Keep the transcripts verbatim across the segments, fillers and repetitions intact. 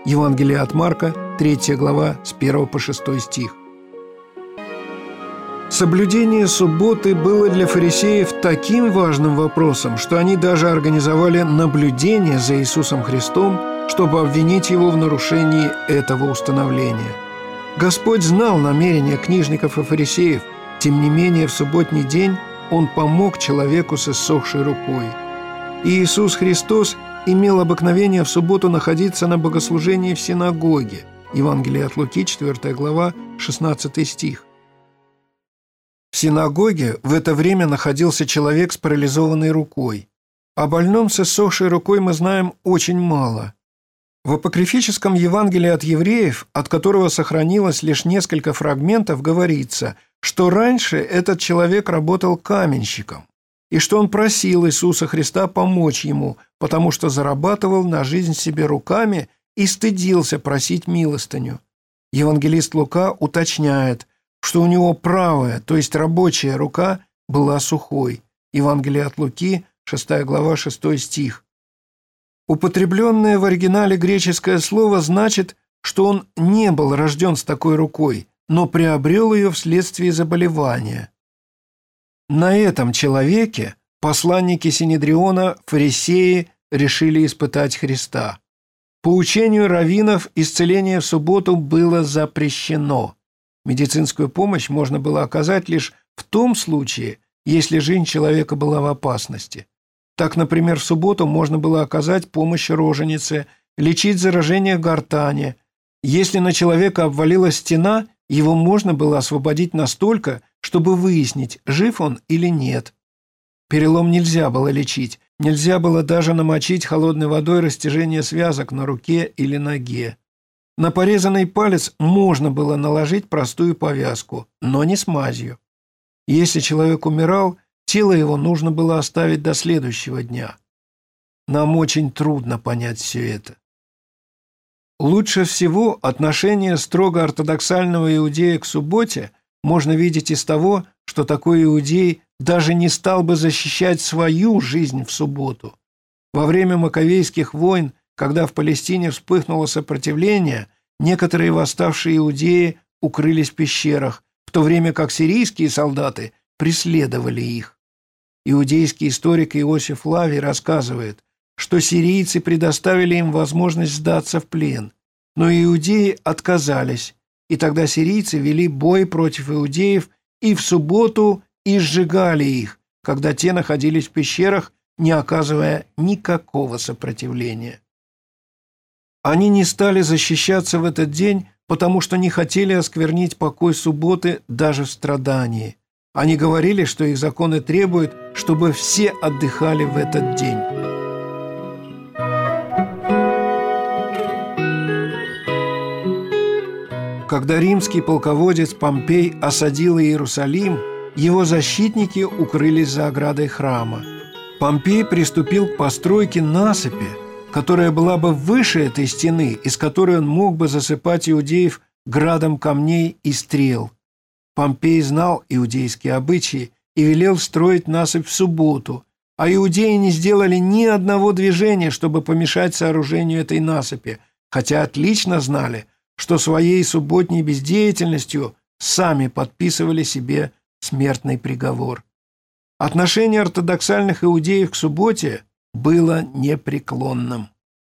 Евангелие от Марка, третья глава, с первого по шестой стих. Соблюдение субботы было для фарисеев таким важным вопросом, что они даже организовали наблюдение за Иисусом Христом, чтобы обвинить Его в нарушении этого установления. Господь знал намерения книжников и фарисеев, тем не менее в субботний день Он помог человеку с иссохшей рукой. И Иисус Христос имел обыкновение в субботу находиться на богослужении в синагоге. Евангелие от Луки, четвёртая глава, шестнадцатый стих. В синагоге в это время находился человек с парализованной рукой. О больном с иссохшей рукой мы знаем очень мало. В апокрифическом Евангелии от евреев, от которого сохранилось лишь несколько фрагментов, говорится, что раньше этот человек работал каменщиком, и что он просил Иисуса Христа помочь ему, потому что зарабатывал на жизнь себе руками и стыдился просить милостыню. Евангелист Лука уточняет, что у него правая, то есть рабочая рука, была сухой. Евангелие от Луки, шестая глава, шестой стих. Употребленное в оригинале греческое слово значит, что он не был рожден с такой рукой, но приобрел ее вследствие заболевания. На этом человеке посланники Синедриона, фарисеи, решили испытать Христа. По учению раввинов исцеление в субботу было запрещено. Медицинскую помощь можно было оказать лишь в том случае, если жизнь человека была в опасности. Так, например, в субботу можно было оказать помощь роженице, лечить заражение гортани. Если на человека обвалилась стена, его можно было освободить настолько, чтобы выяснить, жив он или нет. Перелом нельзя было лечить, нельзя было даже намочить холодной водой растяжение связок на руке или ноге. На порезанный палец можно было наложить простую повязку, но не с мазью. Если человек умирал, тело его нужно было оставить до следующего дня. Нам очень трудно понять все это. Лучше всего отношение строго ортодоксального иудея к субботе можно видеть из того, что такой иудей даже не стал бы защищать свою жизнь в субботу. Во время Маковейских войн, когда в Палестине вспыхнуло сопротивление, некоторые восставшие иудеи укрылись в пещерах, в то время как сирийские солдаты преследовали их. Иудейский историк Иосиф Флавий рассказывает, что сирийцы предоставили им возможность сдаться в плен, но иудеи отказались, и тогда сирийцы вели бой против иудеев и в субботу и сжигали их, когда те находились в пещерах, не оказывая никакого сопротивления. Они не стали защищаться в этот день, потому что не хотели осквернить покой субботы даже в страдании. Они говорили, что их законы требуют, чтобы все отдыхали в этот день. Когда римский полководец Помпей осадил Иерусалим, его защитники укрылись за оградой храма. Помпей приступил к постройке насыпи, которая была бы выше этой стены, из которой он мог бы засыпать иудеев градом камней и стрел. Помпей знал иудейские обычаи и велел строить насыпь в субботу, а иудеи не сделали ни одного движения, чтобы помешать сооружению этой насыпи, хотя отлично знали, что своей субботней бездеятельностью сами подписывали себе смертный приговор. Отношение ортодоксальных иудеев к субботе было непреклонным.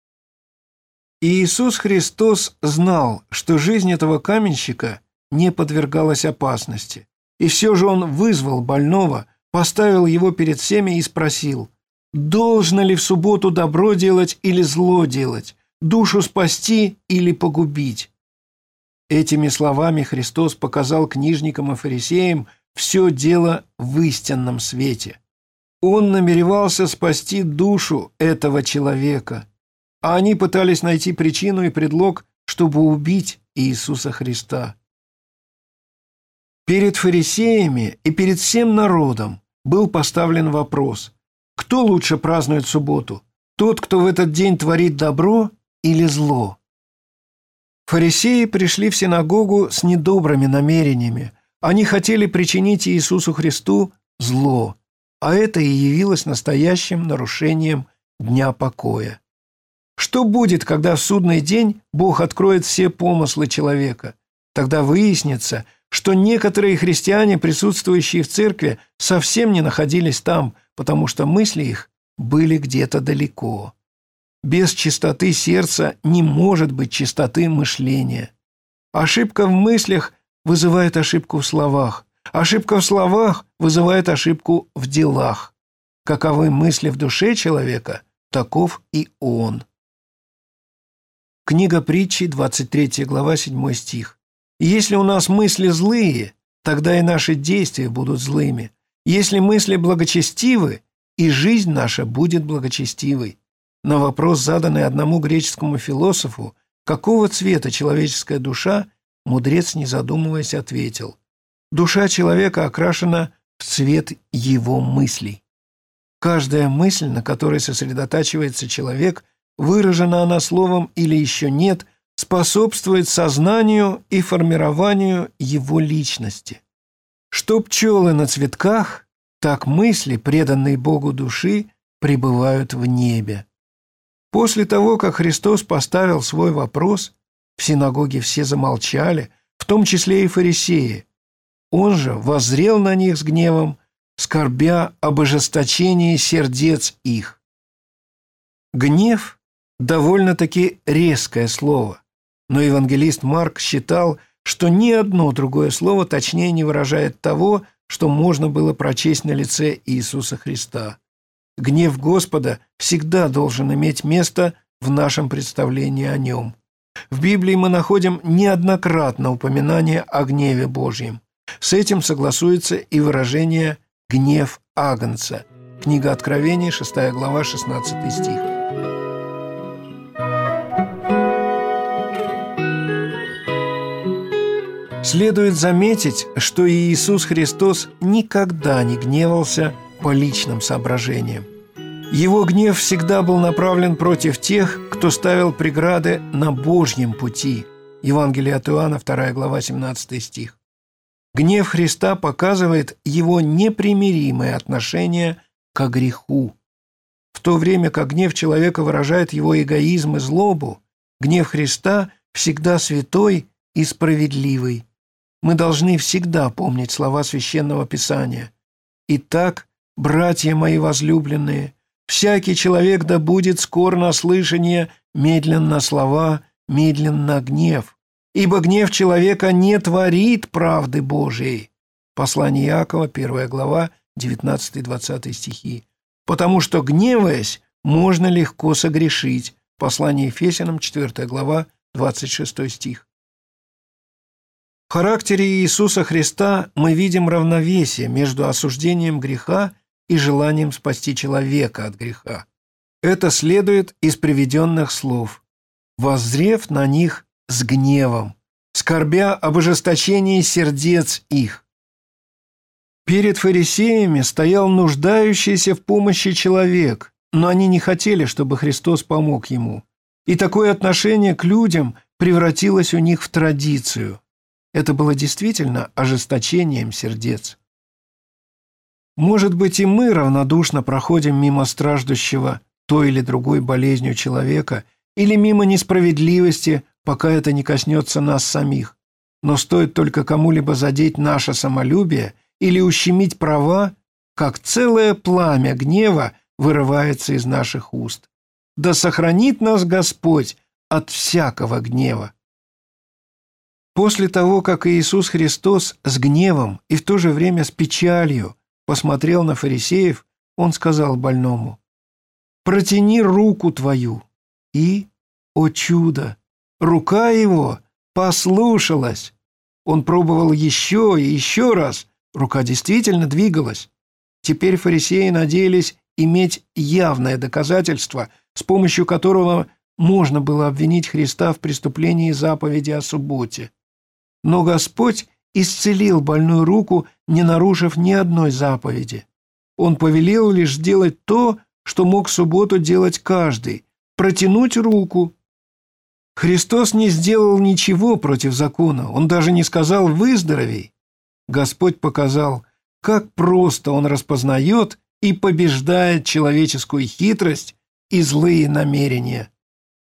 И Иисус Христос знал, что жизнь этого каменщика не подвергалась опасности, и все же Он вызвал больного, поставил его перед всеми и спросил: «Должно ли в субботу добро делать или зло делать, душу спасти или погубить?» Этими словами Христос показал книжникам и фарисеям все дело в истинном свете. Он намеревался спасти душу этого человека, а они пытались найти причину и предлог, чтобы убить Иисуса Христа. Перед фарисеями и перед всем народом был поставлен вопрос: кто лучше празднует субботу? Тот, кто в этот день творит добро или зло? Фарисеи пришли в синагогу с недобрыми намерениями. Они хотели причинить Иисусу Христу зло, а это и явилось настоящим нарушением Дня покоя. Что будет, когда в судный день Бог откроет все помыслы человека? Тогда выяснится, что некоторые христиане, присутствующие в церкви, совсем не находились там, потому что мысли их были где-то далеко. Без чистоты сердца не может быть чистоты мышления. Ошибка в мыслях вызывает ошибку в словах. Ошибка в словах вызывает ошибку в делах. Каковы мысли в душе человека, таков и он. Книга Притчи, двадцать третья глава, седьмой стих. «Если у нас мысли злые, тогда и наши действия будут злыми. Если мысли благочестивы, и жизнь наша будет благочестивой». На вопрос, заданный одному греческому философу, какого цвета человеческая душа, мудрец, не задумываясь, ответил: «Душа человека окрашена в цвет его мыслей». Каждая мысль, на которой сосредотачивается человек, выражена она словом или еще нет, способствует сознанию и формированию его личности. Что пчелы на цветках, так мысли, преданные Богу души, пребывают в небе. После того, как Христос поставил свой вопрос, в синагоге все замолчали, в том числе и фарисеи. Он же воззрел на них с гневом, скорбя об ожесточении сердец их. Гнев – довольно-таки резкое слово, но евангелист Марк считал, что ни одно другое слово точнее не выражает того, что можно было прочесть на лице Иисуса Христа. Гнев Господа всегда должен иметь место в нашем представлении о Нем. В Библии мы находим неоднократно упоминание о гневе Божьем. С этим согласуется и выражение «гнев Агнца». Книга Откровения, шестая глава, шестнадцатый стих. Следует заметить, что Иисус Христос никогда не гневался по личным соображениям. Его гнев всегда был направлен против тех, кто ставил преграды на Божьем пути. Евангелие от Иоанна, вторая глава, семнадцатый стих. Гнев Христа показывает его непримиримое отношение к греху. В то время как гнев человека выражает его эгоизм и злобу, гнев Христа всегда святой и справедливый. Мы должны всегда помнить слова Священного Писания. «Итак, братья мои возлюбленные, всякий человек да будет скор на слышание, медленно слова, медленно гнев. Ибо гнев человека не творит правды Божией». Послание Иакова, первая глава, девятнадцатый-двадцатый стихи. «Потому что, гневаясь, можно легко согрешить». Послание Ефесянам, четвертая глава, двадцать шестой стих. В характере Иисуса Христа мы видим равновесие между осуждением греха и желанием спасти человека от греха. Это следует из приведенных слов: «воззрев на них с гневом, скорбя об ожесточении сердец их». Перед фарисеями стоял нуждающийся в помощи человек, но они не хотели, чтобы Христос помог ему. И такое отношение к людям превратилось у них в традицию. Это было действительно ожесточением сердец. Может быть, и мы равнодушно проходим мимо страждущего той или другой болезнью человека или мимо несправедливости, пока это не коснется нас самих. Но стоит только кому-либо задеть наше самолюбие или ущемить права, как целое пламя гнева вырывается из наших уст. Да сохранит нас Господь от всякого гнева. После того, как Иисус Христос с гневом и в то же время с печалью посмотрел на фарисеев, Он сказал больному: «Протяни руку твою». И, о чудо, рука его послушалась. Он пробовал еще и еще раз. Рука действительно двигалась. Теперь фарисеи надеялись иметь явное доказательство, с помощью которого можно было обвинить Христа в преступлении заповеди о субботе. Но Господь исцелил больную руку, не нарушив ни одной заповеди. Он повелел лишь сделать то, что мог в субботу делать каждый – протянуть руку. Христос не сделал ничего против закона, Он даже не сказал «выздоровей». Господь показал, как просто Он распознает и побеждает человеческую хитрость и злые намерения.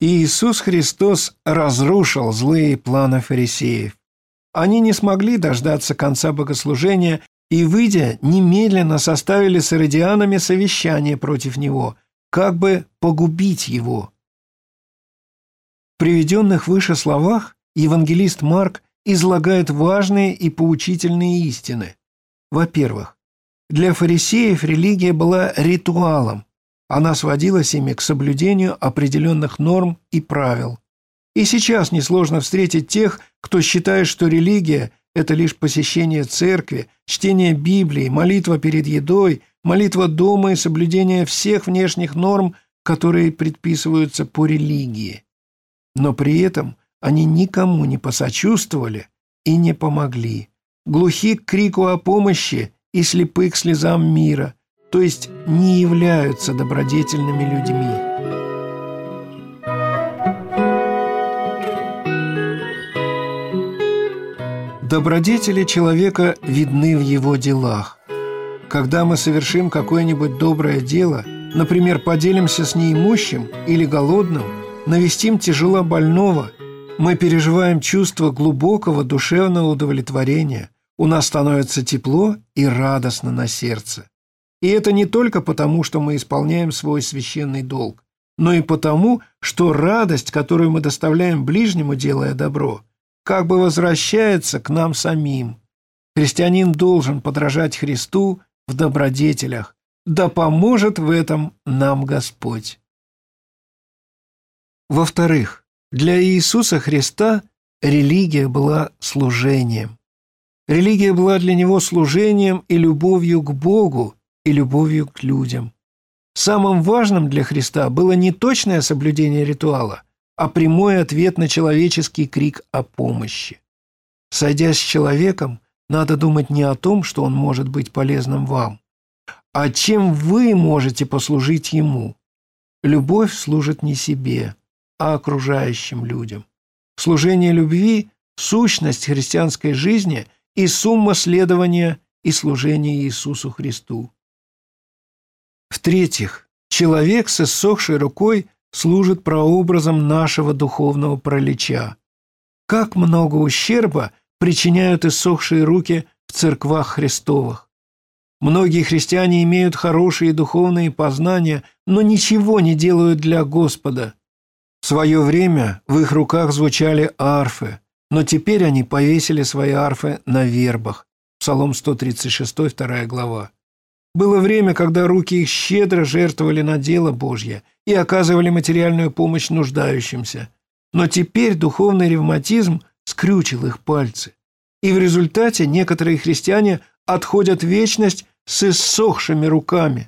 И Иисус Христос разрушил злые планы фарисеев. Они не смогли дождаться конца богослужения и, выйдя, немедленно составили с иродианами совещание против него, как бы погубить его. В приведенных выше словах евангелист Марк излагает важные и поучительные истины. Во-первых, для фарисеев религия была ритуалом. Она сводилась ими к соблюдению определенных норм и правил. И сейчас несложно встретить тех, кто считает, что религия – это лишь посещение церкви, чтение Библии, молитва перед едой, молитва дома и соблюдение всех внешних норм, которые предписываются по религии. Но при этом они никому не посочувствовали и не помогли. Глухи к крику о помощи и слепы к слезам мира, то есть не являются добродетельными людьми. Добродетели человека видны в его делах. Когда мы совершим какое-нибудь доброе дело, например, поделимся с неимущим или голодным, навестим тяжелобольного, мы переживаем чувство глубокого душевного удовлетворения, у нас становится тепло и радостно на сердце. И это не только потому, что мы исполняем свой священный долг, но и потому, что радость, которую мы доставляем ближнему, делая добро, как бы возвращается к нам самим. Христианин должен подражать Христу в добродетелях. Да поможет в этом нам Господь. Во-вторых, для Иисуса Христа религия была служением. Религия была для Него служением и любовью к Богу, и любовью к людям. Самым важным для Христа было не точное соблюдение ритуала, а прямой ответ на человеческий крик о помощи. Сойдясь с человеком, надо думать не о том, что он может быть полезным вам, а чем вы можете послужить ему. Любовь служит не себе, а окружающим людям. Служение любви – сущность христианской жизни и сумма следования и служения Иисусу Христу. В-третьих, человек с иссохшей рукой служит прообразом нашего духовного паралича. Как много ущерба причиняют иссохшие руки в церквах Христовых. Многие христиане имеют хорошие духовные познания, но ничего не делают для Господа. В свое время в их руках звучали арфы, но теперь они повесили свои арфы на вербах. Псалом сто тридцать шесть, вторая глава. Было время, когда руки их щедро жертвовали на дело Божье и оказывали материальную помощь нуждающимся. Но теперь духовный ревматизм скрючил их пальцы. И в результате некоторые христиане отходят в вечность с иссохшими руками.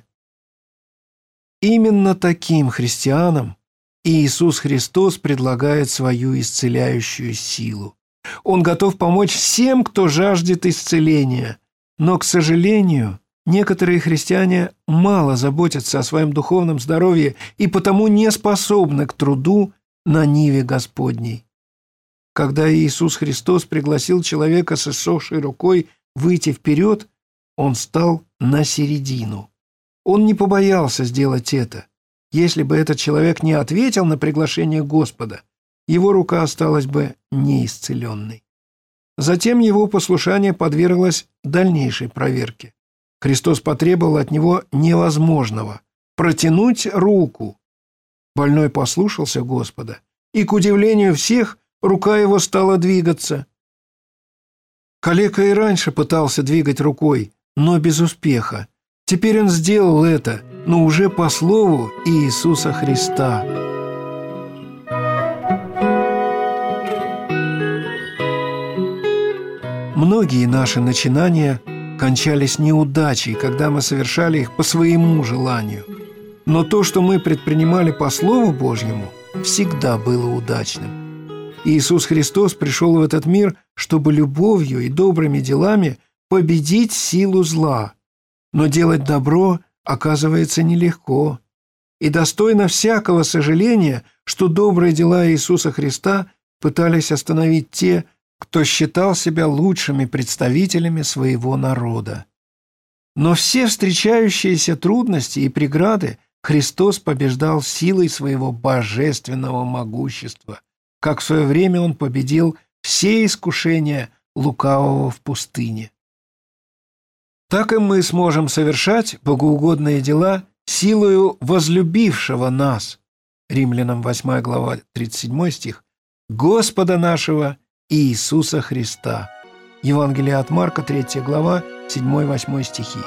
Именно таким христианам Иисус Христос предлагает свою исцеляющую силу. Он готов помочь всем, кто жаждет исцеления. Но, к сожалению, некоторые христиане мало заботятся о своем духовном здоровье и потому не способны к труду на ниве Господней. Когда Иисус Христос пригласил человека с иссохшей рукой выйти вперед, он стал на середину. Он не побоялся сделать это. Если бы этот человек не ответил на приглашение Господа, его рука осталась бы неисцеленной. Затем его послушание подверглось дальнейшей проверке. Христос потребовал от него невозможного – протянуть руку. Больной послушался Господа, и, к удивлению всех, рука его стала двигаться. Калека и раньше пытался двигать рукой, но без успеха. Теперь он сделал это, но уже по слову Иисуса Христа. Многие наши начинания кончались неудачей, когда мы совершали их по своему желанию. Но то, что мы предпринимали по Слову Божьему, всегда было удачным. Иисус Христос пришел в этот мир, чтобы любовью и добрыми делами победить силу зла. Но делать добро оказывается нелегко. И достойно всякого сожаления, что добрые дела Иисуса Христа пытались остановить те, кто считал себя лучшими представителями своего народа. Но все встречающиеся трудности и преграды, Христос побеждал силой своего божественного могущества, как в свое время Он победил все искушения лукавого в пустыне. Так и мы сможем совершать богоугодные дела силою возлюбившего нас, Римлянам восьмая глава, тридцать седьмой стих, Господа нашего Иисуса Христа. Евангелие от Марка, третья глава, седьмой-восьмой стихи.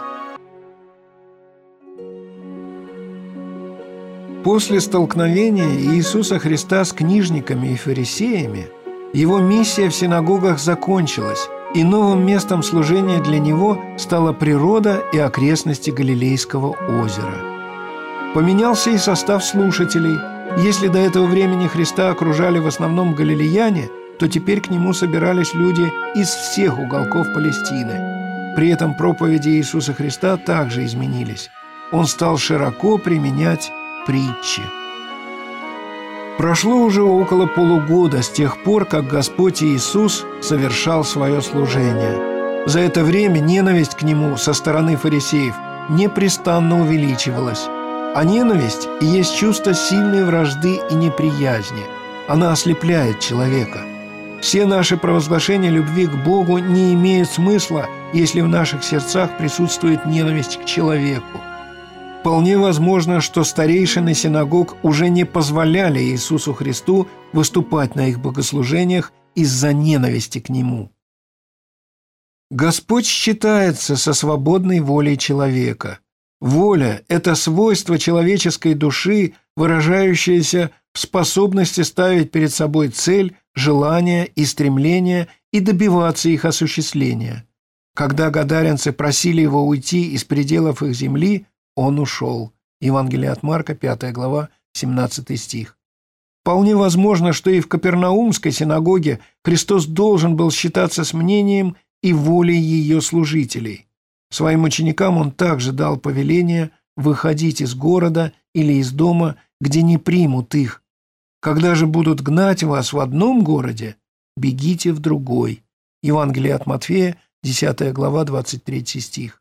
После столкновения Иисуса Христа с книжниками и фарисеями Его миссия в синагогах закончилась, и новым местом служения для Него стала природа и окрестности Галилейского озера. Поменялся и состав слушателей. Если до этого времени Христа окружали в основном галилеяне, то теперь к Нему собирались люди из всех уголков Палестины. При этом проповеди Иисуса Христа также изменились. Он стал широко применять притчи. Прошло уже около полугода с тех пор, как Господь Иисус совершал свое служение. За это время ненависть к Нему со стороны фарисеев непрестанно увеличивалась. А ненависть и есть чувство сильной вражды и неприязни. Она ослепляет человека. Все наши провозглашения любви к Богу не имеют смысла, если в наших сердцах присутствует ненависть к человеку. Вполне возможно, что старейшины синагог уже не позволяли Иисусу Христу выступать на их богослужениях из-за ненависти к Нему. Господь считается со свободной волей человека. Воля – это свойство человеческой души, выражающееся в способности ставить перед собой цель, желания и стремления и добиваться их осуществления. Когда гадаринцы просили Его уйти из пределов их земли, Он ушел. Евангелие от Марка, пятая глава, семнадцатый стих. Вполне возможно, что и в Капернаумской синагоге Христос должен был считаться с мнением и волей ее служителей. Своим ученикам Он также дал повеление выходить из города или из дома, где не примут их. Когда же будут гнать вас в одном городе, бегите в другой. Евангелие от Матфея, десятая глава, двадцать третий стих.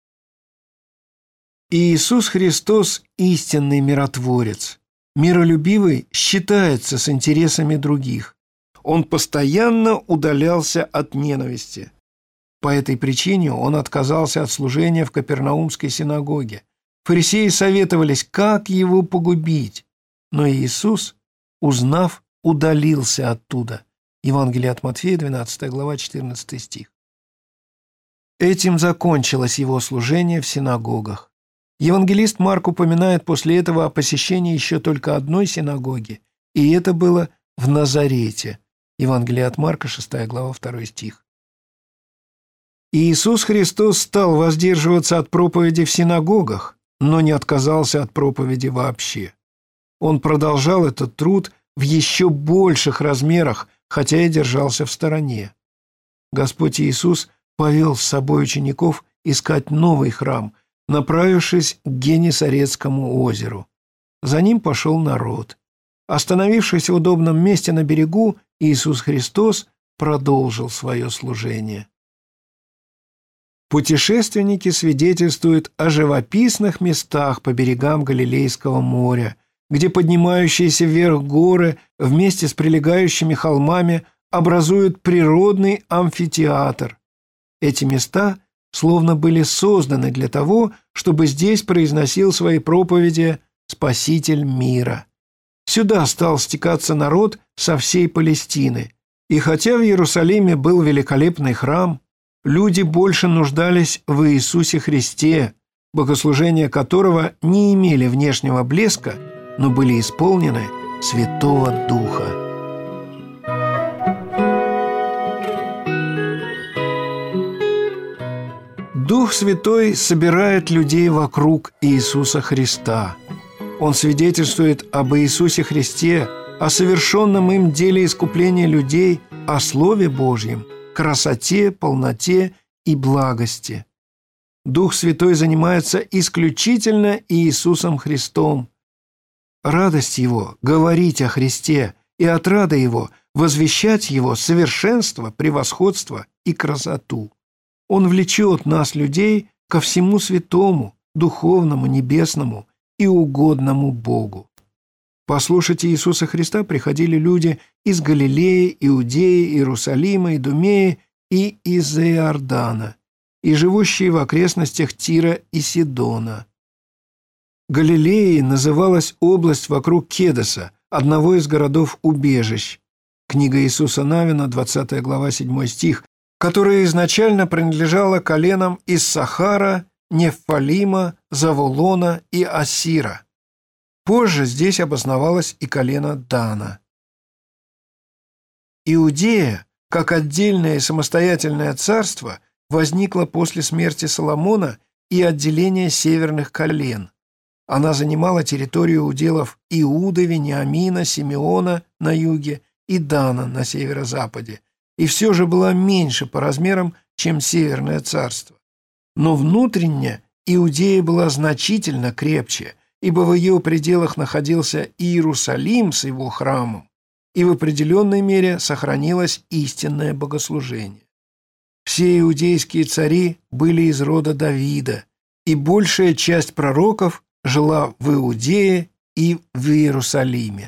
Иисус Христос – истинный миротворец. Миролюбивый считается с интересами других. Он постоянно удалялся от ненависти. По этой причине он отказался от служения в Капернаумской синагоге. Фарисеи советовались, как его погубить. Но Иисус, узнав, удалился оттуда. Евангелие от Матфея, двенадцатая глава, четырнадцатый стих. Этим закончилось его служение в синагогах. Евангелист Марк упоминает после этого о посещении еще только одной синагоги, и это было в Назарете. Евангелие от Марка, шестая глава, второй стих. Иисус Христос стал воздерживаться от проповеди в синагогах, но не отказался от проповеди вообще. Он продолжал этот труд в еще больших размерах, хотя и держался в стороне. Господь Иисус повел с собой учеников искать новый храм, направившись к Генесарецкому озеру. За ним пошел народ. Остановившись в удобном месте на берегу, Иисус Христос продолжил свое служение. Путешественники свидетельствуют о живописных местах по берегам Галилейского моря, где поднимающиеся вверх горы вместе с прилегающими холмами образуют природный амфитеатр. Эти места словно были созданы для того, чтобы здесь произносил свои проповеди Спаситель мира. Сюда стал стекаться народ со всей Палестины. И хотя в Иерусалиме был великолепный храм, люди больше нуждались в Иисусе Христе, богослужения которого не имели внешнего блеска, но были исполнены Святого Духа. Дух Святой собирает людей вокруг Иисуса Христа. Он свидетельствует об Иисусе Христе, о совершенном им деле искупления людей, о Слове Божьем, красоте, полноте и благости. Дух Святой занимается исключительно Иисусом Христом. Радость Его – говорить о Христе, и отрада Его – возвещать Его совершенство, превосходство и красоту. Он влечет нас, людей, ко всему святому, духовному, небесному и угодному Богу. Послушать Иисуса Христа приходили люди из Галилеи, Иудеи, Иерусалима, Идумеи и из Иордана, и живущие в окрестностях Тира и Сидона. Галилеей называлась область вокруг Кедеса, одного из городов-убежищ. Книга Иисуса Навина, двадцатая глава, седьмой стих, которая изначально принадлежала коленам Иссахара, Неффалима, Завулона и Ассира. Позже здесь обосновалось и колено Дана. Иудея, как отдельное и самостоятельное царство, возникла после смерти Соломона и отделения северных колен. Она занимала территорию уделов Иуда, Вениамина, Симеона на юге и Дана на северо-западе, и все же была меньше по размерам, чем Северное царство. Но внутренне Иудея была значительно крепче, ибо в ее пределах находился Иерусалим с его храмом, и в определенной мере сохранилось истинное богослужение. Все иудейские цари были из рода Давида, и большая часть пророков жила в Иудее и в Иерусалиме.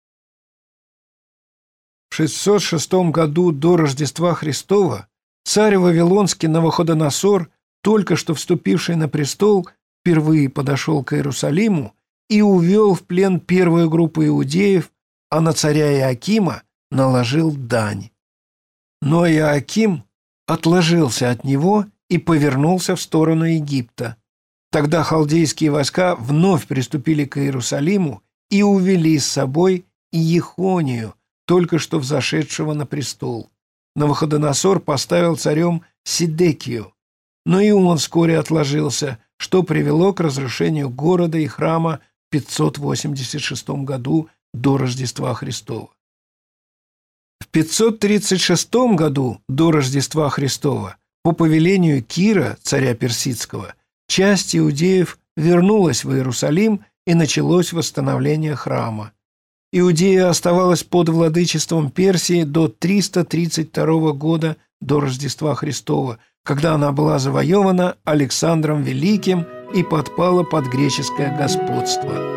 В шестьсот шестом году до Рождества Христова царь Вавилонский Навуходоносор, только что вступивший на престол, впервые подошел к Иерусалиму и увел в плен первую группу иудеев, а на царя Иоакима наложил дань. Но Иоаким отложился от него и повернулся в сторону Египта. Тогда халдейские войска вновь приступили к Иерусалиму и увели с собой Иехонию, только что взошедшего на престол. Навуходоносор поставил царем Сидекию, но и он вскоре отложился, что привело к разрушению города и храма в пятьсот восемьдесят шестом году до Рождества Христова. В пятьсот тридцать шестом году до Рождества Христова по повелению Кира, царя персидского, часть иудеев вернулась в Иерусалим и началось восстановление храма. Иудея оставалась под владычеством Персии до триста тридцать второго года до Рождества Христова, когда она была завоевана Александром Великим и подпала под греческое господство.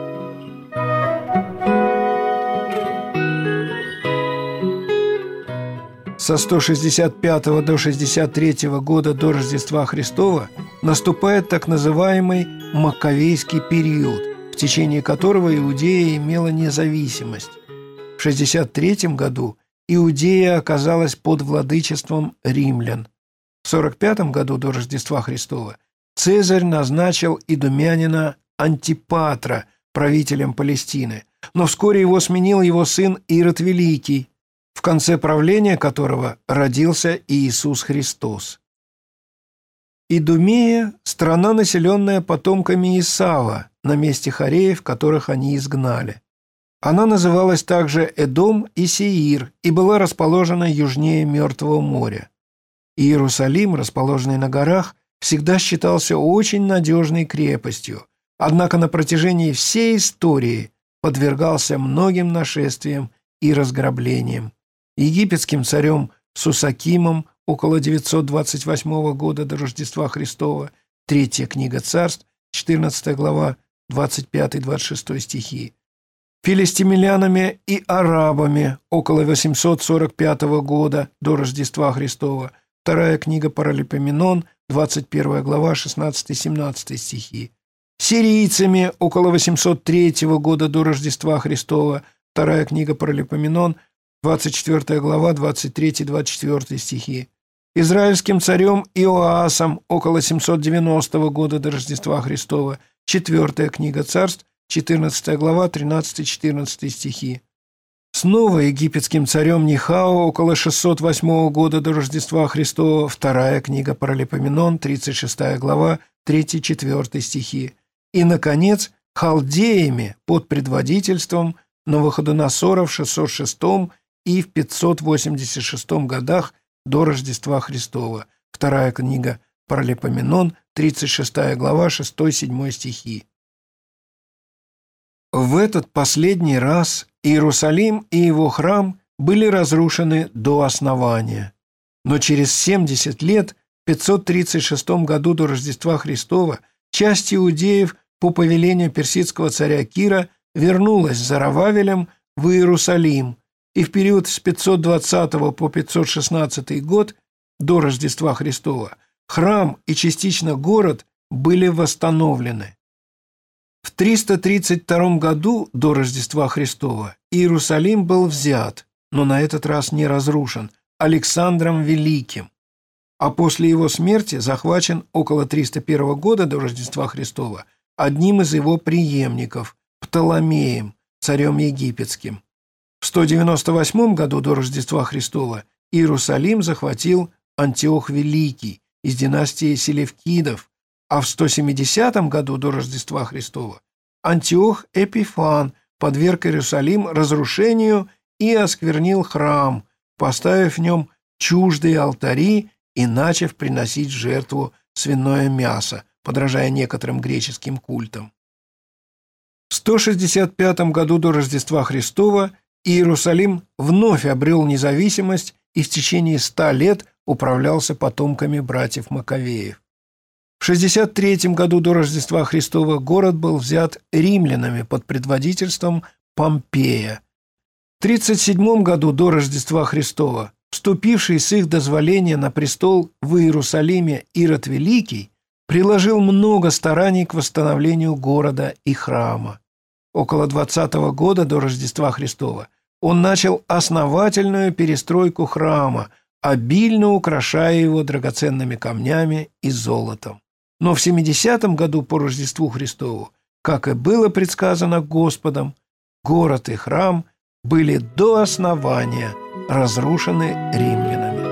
Со сто шестьдесят пятого до шестьдесят третьего года до Рождества Христова наступает так называемый Маккавейский период, в течение которого Иудея имела независимость. В шестьдесят третьем году Иудея оказалась под владычеством римлян. В сорок пятом году до Рождества Христова Цезарь назначил идумянина Антипатра правителем Палестины, но вскоре его сменил его сын Ирод Великий, в конце правления которого родился Иисус Христос. Идумея – страна, населенная потомками Исава, на месте хореев, которых они изгнали. Она называлась также Эдом и Сеир и была расположена южнее Мертвого моря. Иерусалим, расположенный на горах, всегда считался очень надежной крепостью, однако на протяжении всей истории подвергался многим нашествиям и разграблениям. Египетским царем Сусакимом около девятьсот двадцать восьмого года до Рождества Христова, третья книга Царств, четырнадцатая глава, двадцать пятый — двадцать шестой стихи, филистимлянами и арабами около восемьсот сорок пятого года до Рождества Христова, вторая книга Паралипоменон, двадцать первая глава, шестнадцатый — семнадцатый стихи, сирийцами около восемьсот третьего года до Рождества Христова, вторая книга Паралипоменон, двадцать четвёртая глава, двадцать третий — двадцать четвёртый стихи, израильским царем Иоасом около семьсот девяностого года до Рождества Христова, четвертая книга Царств, четырнадцатая глава, тринадцатый — четырнадцатый стихи, снова египетским царем Нихао около шестьсот восьмого года до Рождества Христова, вторая книга Паралипоменон, тридцать шестая глава, третий — четвёртый стихи, и, наконец, халдеями под предводительством Навуходоносора в шестьсот шестом и в пятьсот восемьдесят шестом годах до Рождества Христова, вторая книга Паралипоменон, тридцать шестая глава, шестой — седьмой стихи. В этот последний раз Иерусалим и его храм были разрушены до основания. Но через семьдесят лет, в пятьсот тридцать шестом году до Рождества Христова, часть иудеев по повелению персидского царя Кира вернулась за Рававелем в Иерусалим, и в период с пятьсот двадцатого по пятьсот шестнадцатый год до Рождества Христова храм и частично город были восстановлены. В триста тридцать втором году до Рождества Христова Иерусалим был взят, но на этот раз не разрушен, Александром Великим, а после его смерти захвачен около триста первого года до Рождества Христова одним из его преемников, Птоломеем, царем египетским. В сто девяносто восьмом году до Рождества Христова Иерусалим захватил Антиох Великий из династии Селевкидов, а в сто семидесятом году до Рождества Христова Антиох Эпифан подверг Иерусалим разрушению и осквернил храм, поставив в нем чуждые алтари и начав приносить в жертву свиное мясо, подражая некоторым греческим культам. В сто шестьдесят пятом году до Рождества Христова Иерусалим вновь обрел независимость и в течение ста лет управлялся потомками братьев Маковеев. В шестьдесят третьем году до Рождества Христова город был взят римлянами под предводительством Помпея. В тридцать седьмом году до Рождества Христова вступивший с их дозволения на престол в Иерусалиме Ирод Великий приложил много стараний к восстановлению города и храма. Около двадцатого года до Рождества Христова он начал основательную перестройку храма, обильно украшая его драгоценными камнями и золотом. Но в семидесятом году по Рождеству Христову, как и было предсказано Господом, город и храм были до основания разрушены римлянами.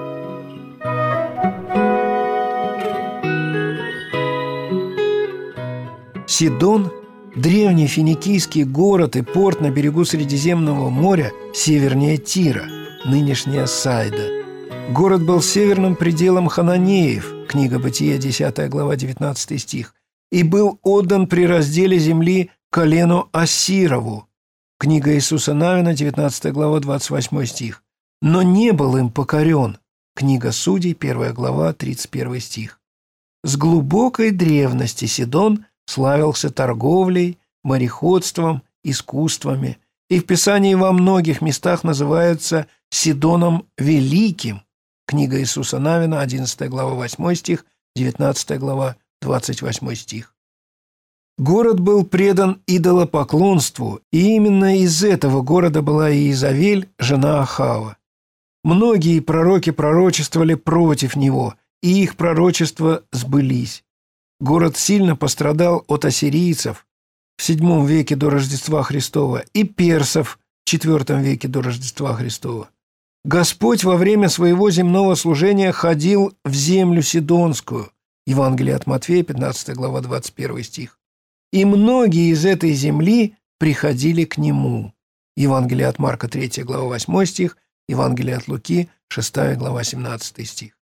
Сидон – древний финикийский город и порт на берегу Средиземного моря севернее Тира, нынешняя Сайда. Город был северным пределом хананеев, книга Бытия, десятая глава, девятнадцатый стих, и был отдан при разделе земли колену Ассирову, книга Иисуса Навина, девятнадцатая глава, двадцать восьмой стих, но не был им покорен, книга Судей, первая глава, тридцать первый стих. С глубокой древности Сидон славился торговлей, мореходством, искусствами, и в Писании во многих местах называется Сидоном Великим, книга Иисуса Навина, одиннадцатая глава, восьмой стих, девятнадцатая глава, двадцать восьмой стих. Город был предан идолопоклонству, и именно из этого города была Иезавель, жена Ахава. Многие пророки пророчествовали против него, и их пророчества сбылись. Город сильно пострадал от ассирийцев в седьмом веке до Рождества Христова и персов в четвертом веке до Рождества Христова. Господь во время своего земного служения ходил в землю Сидонскую, Евангелие от Матфея, пятнадцатая глава, двадцать первый стих. И многие из этой земли приходили к Нему. Евангелие от Марка, третья глава, восьмой стих, Евангелие от Луки, шестая глава, семнадцатый стих.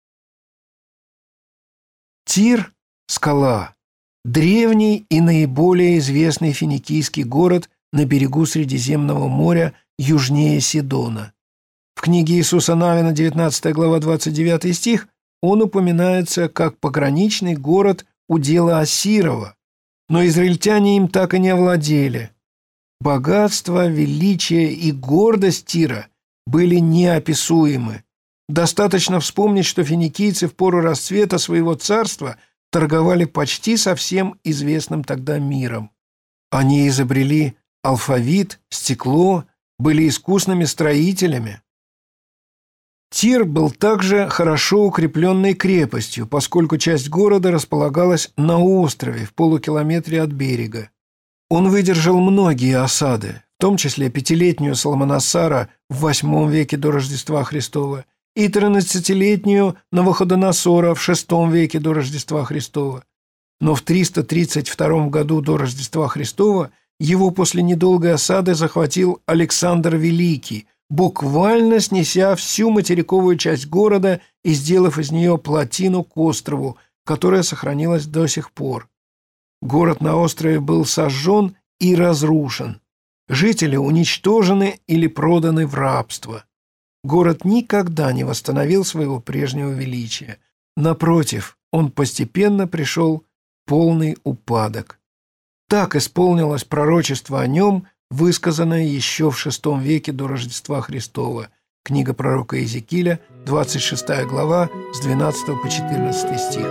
Тир – скала, древний и наиболее известный финикийский город на берегу Средиземного моря южнее Сидона. В книге Иисуса Навина, девятнадцатая глава, двадцать девятый стих, он упоминается как пограничный город удела Ассирова, но израильтяне им так и не овладели. Богатство, величие и гордость Тира были неописуемы. Достаточно вспомнить, что финикийцы в пору расцвета своего царства торговали почти со всем известным тогда миром. Они изобрели алфавит, стекло, были искусными строителями. Тир был также хорошо укрепленной крепостью, поскольку часть города располагалась на острове в полукилометре от берега. Он выдержал многие осады, в том числе пятилетнюю Салманасара в восьмом веке до Рождества Христова и тринадцатилетнюю Навуходоносора в шестом веке до Рождества Христова. Но в триста тридцать втором году до Рождества Христова его после недолгой осады захватил Александр Великий, буквально снеся всю материковую часть города и сделав из нее плотину к острову, которая сохранилась до сих пор. Город на острове был сожжен и разрушен. Жители уничтожены или проданы в рабство. Город никогда не восстановил своего прежнего величия. Напротив, он постепенно пришел в полный упадок. Так исполнилось пророчество о нем, высказанное еще в шестом веке до Рождества Христова. Книга пророка Иезекииля, двадцать шестая глава, с двенадцатого по четырнадцатый стих.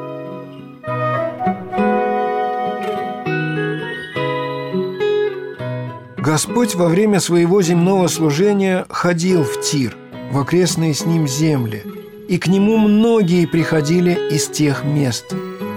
Господь во время своего земного служения ходил в Тир, в окрестные с ним земли, и к нему многие приходили из тех мест.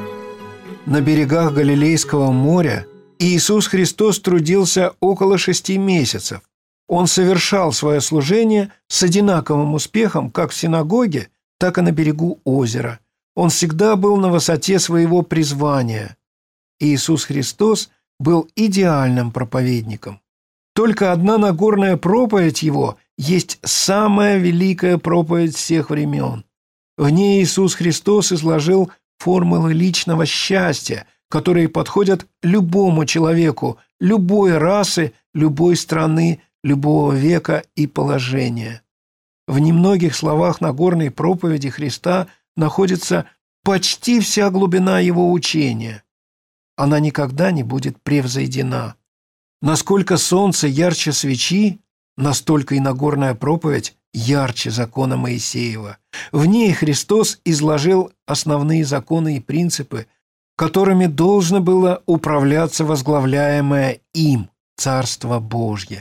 На берегах Галилейского моря Иисус Христос трудился около шести месяцев. Он совершал свое служение с одинаковым успехом как в синагоге, так и на берегу озера. Он всегда был на высоте своего призвания. Иисус Христос был идеальным проповедником. Только одна Нагорная проповедь Его есть самая великая проповедь всех времен. В ней Иисус Христос изложил формулы личного счастья, которые подходят любому человеку, любой расы, любой страны, любого века и положения. В немногих словах Нагорной проповеди Христа находится почти вся глубина Его учения. Она никогда не будет превзойдена. Насколько солнце ярче свечи, настолько и Нагорная проповедь ярче закона Моисеева. В ней Христос изложил основные законы и принципы, которыми должно было управляться возглавляемое им Царство Божье.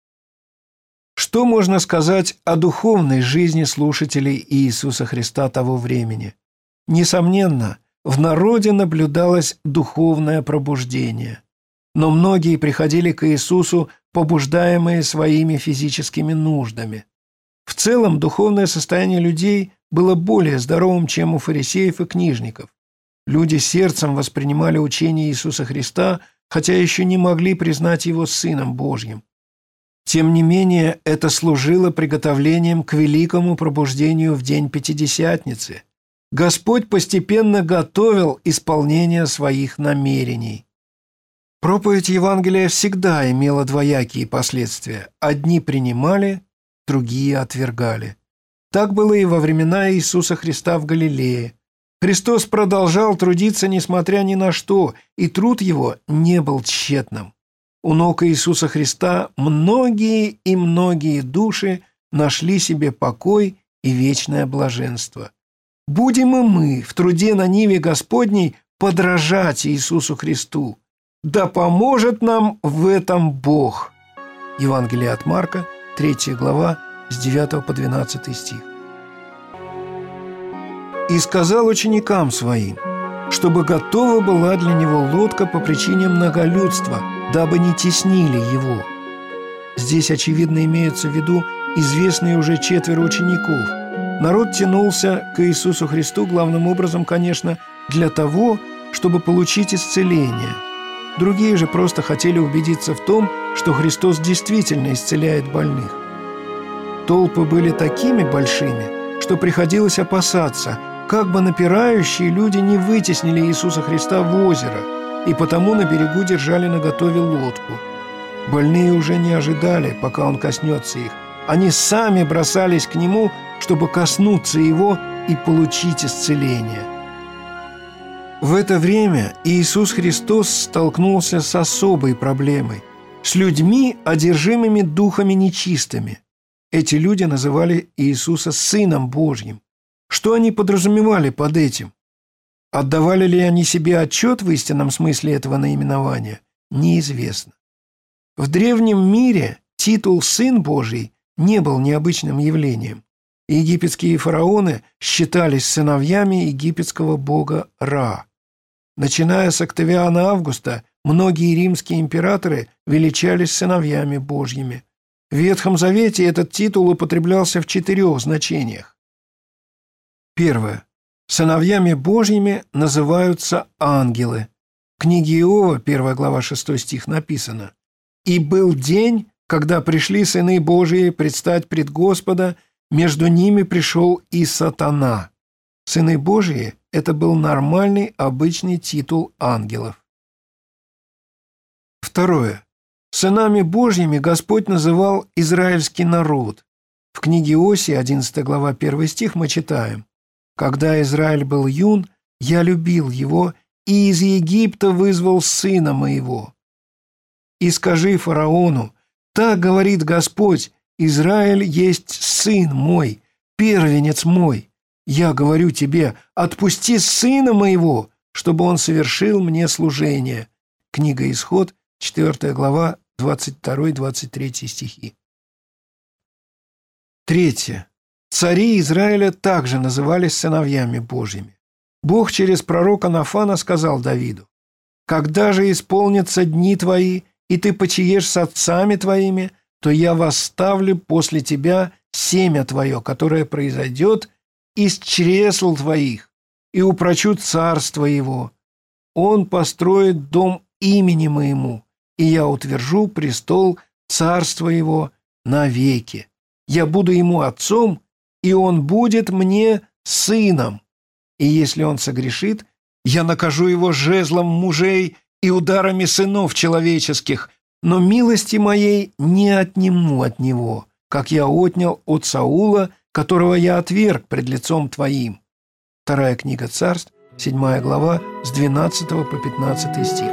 Что можно сказать о духовной жизни слушателей Иисуса Христа того времени? Несомненно, в народе наблюдалось духовное пробуждение. Но многие приходили к Иисусу, побуждаемые своими физическими нуждами. В целом, духовное состояние людей было более здоровым, чем у фарисеев и книжников. Люди сердцем воспринимали учение Иисуса Христа, хотя еще не могли признать Его Сыном Божьим. Тем не менее, это служило приготовлением к великому пробуждению в день Пятидесятницы. Господь постепенно готовил исполнение своих намерений. Проповедь Евангелия всегда имела двоякие последствия. Одни принимали, другие отвергали. Так было и во времена Иисуса Христа в Галилее. Христос продолжал трудиться, несмотря ни на что, и труд Его не был тщетным. У ног Иисуса Христа многие и многие души нашли себе покой и вечное блаженство. Будем и мы в труде на ниве Господней подражать Иисусу Христу. Да поможет нам в этом Бог. Евангелие от Марка, третья глава, с девятого по двенадцатый стих. «И сказал ученикам своим, чтобы готова была для него лодка по причине многолюдства, дабы не теснили его». Здесь, очевидно, имеются в виду известные уже четверо учеников. Народ тянулся к Иисусу Христу главным образом, конечно, для того, чтобы получить исцеление. Другие же просто хотели убедиться в том, что Христос действительно исцеляет больных. Толпы были такими большими, что приходилось опасаться, как бы напирающие люди не вытеснили Иисуса Христа в озеро, и потому на берегу держали наготове лодку. Больные уже не ожидали, пока Он коснется их. Они сами бросались к Нему, чтобы коснуться Его и получить исцеление. В это время Иисус Христос столкнулся с особой проблемой – с людьми, одержимыми духами нечистыми. Эти люди называли Иисуса Сыном Божьим. Что они подразумевали под этим? Отдавали ли они себе отчет в истинном смысле этого наименования? Неизвестно. В древнем мире титул «Сын Божий» не был необычным явлением. Египетские фараоны считались сыновьями египетского бога Ра. Начиная с Октавиана Августа, многие римские императоры величались сыновьями Божьими. В Ветхом Завете этот титул употреблялся в четырех значениях. Первое. Сыновьями Божьими называются ангелы. В книге Иова, первая глава, шестой стих написано: «И был день, когда пришли сыны Божии предстать пред Господа, между ними пришел и сатана». Сыны Божии – это был нормальный, обычный титул ангелов. Второе. Сынами Божьими Господь называл израильский народ. В книге Иосии, одиннадцатая глава, первый стих мы читаем: «Когда Израиль был юн, я любил его и из Египта вызвал сына моего. И скажи фараону: так говорит Господь, Израиль есть сын мой, первенец мой. Я говорю тебе: отпусти сына моего, чтобы он совершил мне служение». Книга Исход, четвёртая глава, двадцать второй — двадцать третий стихи. Третье. Цари Израиля также назывались сыновьями Божьими. Бог через пророка Нафана сказал Давиду: «Когда же исполнятся дни твои, и ты почиешь с отцами твоими, то я восставлю после тебя семя твое, которое произойдет из чресл твоих, и упрочу царство его. Он построит дом имени моему, и я утвержу престол царства его навеки. Я буду ему отцом, и он будет мне сыном. И если он согрешит, я накажу его жезлом мужей и ударами сынов человеческих, но милости моей не отниму от него, как я отнял от Саула, которого я отверг пред лицом твоим». Вторая книга Царств, седьмая глава, с двенадцатого по пятнадцатый стих.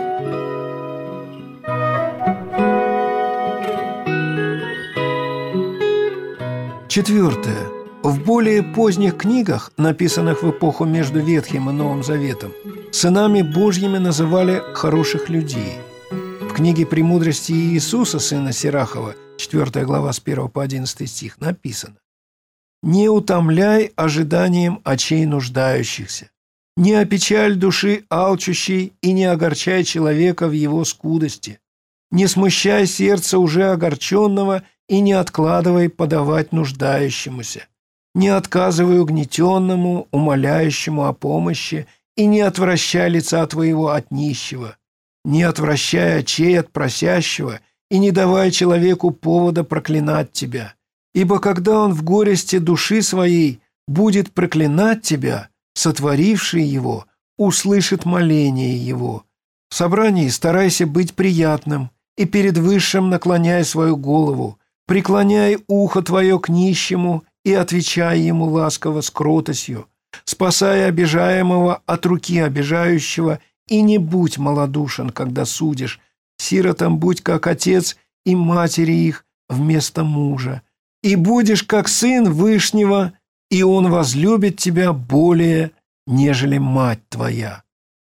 Четвертое. В более поздних книгах, написанных в эпоху между Ветхим и Новым Заветом, сынами Божьими называли хороших людей. В книге «Премудрости Иисуса, сына Сирахова», четвёртая глава, с первого по одиннадцатый стих, написано: «Не утомляй ожиданием очей нуждающихся, не опечаль души алчущей и не огорчай человека в его скудости, не смущай сердца уже огорченного и не откладывай подавать нуждающемуся, не отказывай угнетенному, умоляющему о помощи, и не отвращай лица твоего от нищего, не отвращай очей от просящего и не давай человеку повода проклинать тебя. Ибо когда он в горести души своей будет проклинать тебя, сотворивший его услышит моление его. В собрании старайся быть приятным, и перед Высшим наклоняй свою голову, преклоняй ухо твое к нищему и отвечай ему ласково с кротостью, спасай обижаемого от руки обижающего, и не будь малодушен, когда судишь. Сиротам будь как отец и матери их вместо мужа, и будешь как сын Вышнего, и он возлюбит тебя более, нежели мать твоя».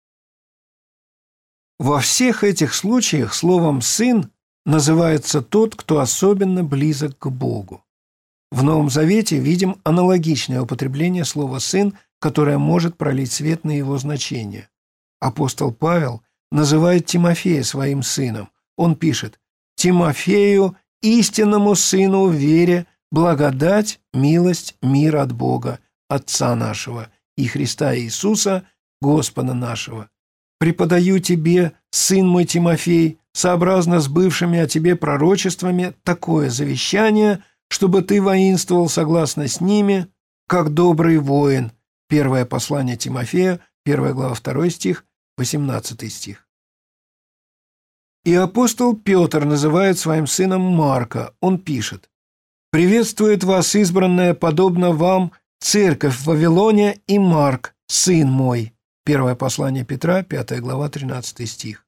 Во всех этих случаях словом «сын» называется тот, кто особенно близок к Богу. В Новом Завете видим аналогичное употребление слова «сын», которое может пролить свет на его значение. Апостол Павел называет Тимофея своим сыном. Он пишет: «Тимофею, истинному сыну в вере, благодать, милость, мир от Бога, Отца нашего и Христа Иисуса, Господа нашего. Преподаю тебе, сын мой Тимофей, сообразно с бывшими о тебе пророчествами, такое завещание, чтобы ты воинствовал согласно с ними, как добрый воин». Первое послание Тимофея, первая глава, второй стих, восемнадцатый стих. И апостол Петр называет своим сыном Марка. Он пишет: «Приветствует вас избранная, подобно вам, церковь в Вавилоне, и Марк, сын мой». Первое послание Петра, пятая глава, тринадцатый стих.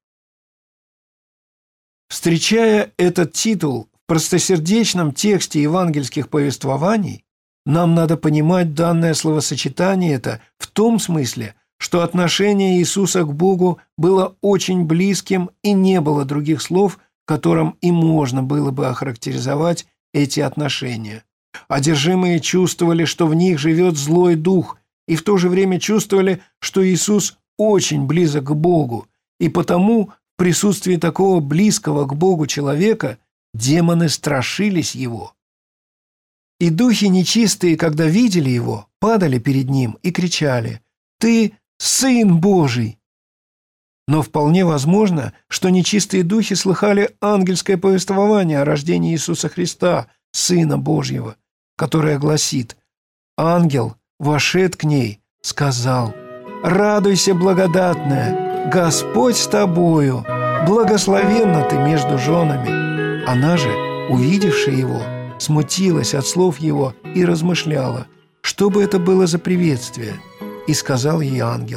Встречая этот титул в простосердечном тексте евангельских повествований, нам надо понимать данное словосочетание это в том смысле, что отношение Иисуса к Богу было очень близким, и не было других слов, которым и можно было бы охарактеризовать эти отношения. Одержимые чувствовали, что в них живет злой дух, и в то же время чувствовали, что Иисус очень близок к Богу, и потому в присутствии такого близкого к Богу человека демоны страшились его. И духи нечистые, когда видели его, падали перед ним и кричали: «Ты Сын Божий!» Но вполне возможно, что нечистые духи слыхали ангельское повествование о рождении Иисуса Христа, Сына Божьего, которое гласит: «Ангел, вошед к ней, сказал: радуйся, благодатная, Господь с тобою, благословенна ты между женами». Она же, увидевши его, смутилась от слов его и размышляла, что бы это было за приветствие. И сказал ей ангел: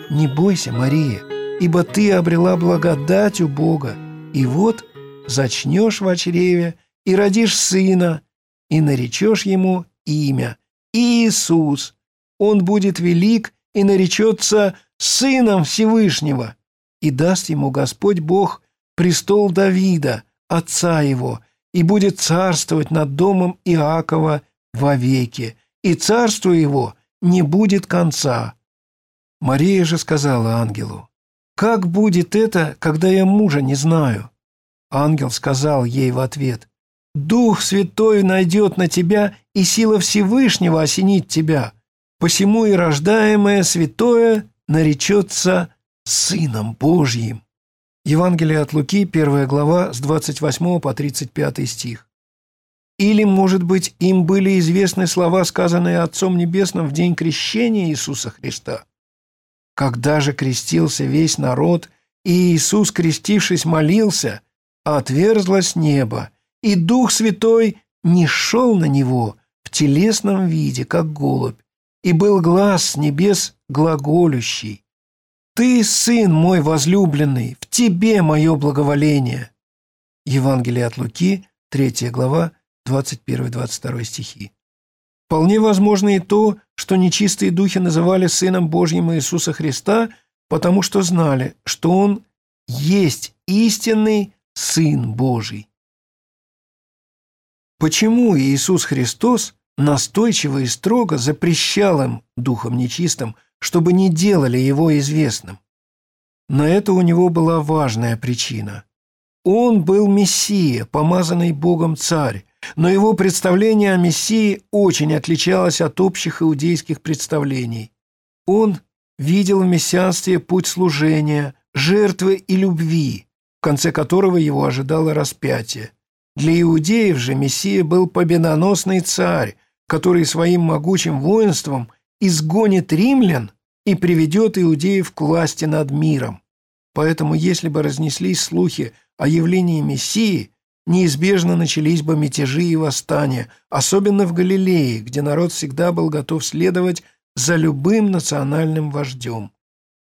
«Не бойся, Мария, ибо ты обрела благодать у Бога, и вот зачнешь в чреве и родишь сына, и наречешь ему имя Иисус. Он будет велик и наречется Сыном Всевышнего, и даст ему Господь Бог престол Давида, отца его, и будет царствовать над домом Иакова вовеки, и царству его не будет конца». Мария же сказала ангелу: «Как будет это, когда я мужа не знаю?» Ангел сказал ей в ответ: «Дух Святой найдет на тебя, и сила Всевышнего осенит тебя. Посему и рождаемое святое наречется Сыном Божьим». Евангелие от Луки, первая глава, с двадцать восьмого по тридцать пятый стих. Или, может быть, им были известны слова, сказанные Отцом Небесным в день крещения Иисуса Христа? «Когда же крестился весь народ, и Иисус, крестившись, молился, отверзлось небо, и Дух Святой нишел на Него в телесном виде, как голубь, и был глас с небес глаголющий: «Ты, Сын мой возлюбленный, в Тебе мое благоволение». Евангелие от Луки, третья глава, двадцать первый — двадцать второй стихи. Вполне возможно и то, что нечистые духи называли Сыном Божьим Иисуса Христа, потому что знали, что Он есть истинный Сын Божий. Почему Иисус Христос настойчиво и строго запрещал им, духом нечистым, чтобы не делали Его известным? На это у Него была важная причина. Он был Мессия, помазанный Богом царь, но его представление о Мессии очень отличалось от общих иудейских представлений. Он видел в мессианстве путь служения, жертвы и любви, в конце которого его ожидало распятие. Для иудеев же Мессия был победоносный царь, который своим могучим воинством изгонит римлян и приведет иудеев к власти над миром. Поэтому, если бы разнеслись слухи о явлении Мессии, неизбежно начались бы мятежи и восстания, особенно в Галилее, где народ всегда был готов следовать за любым национальным вождем.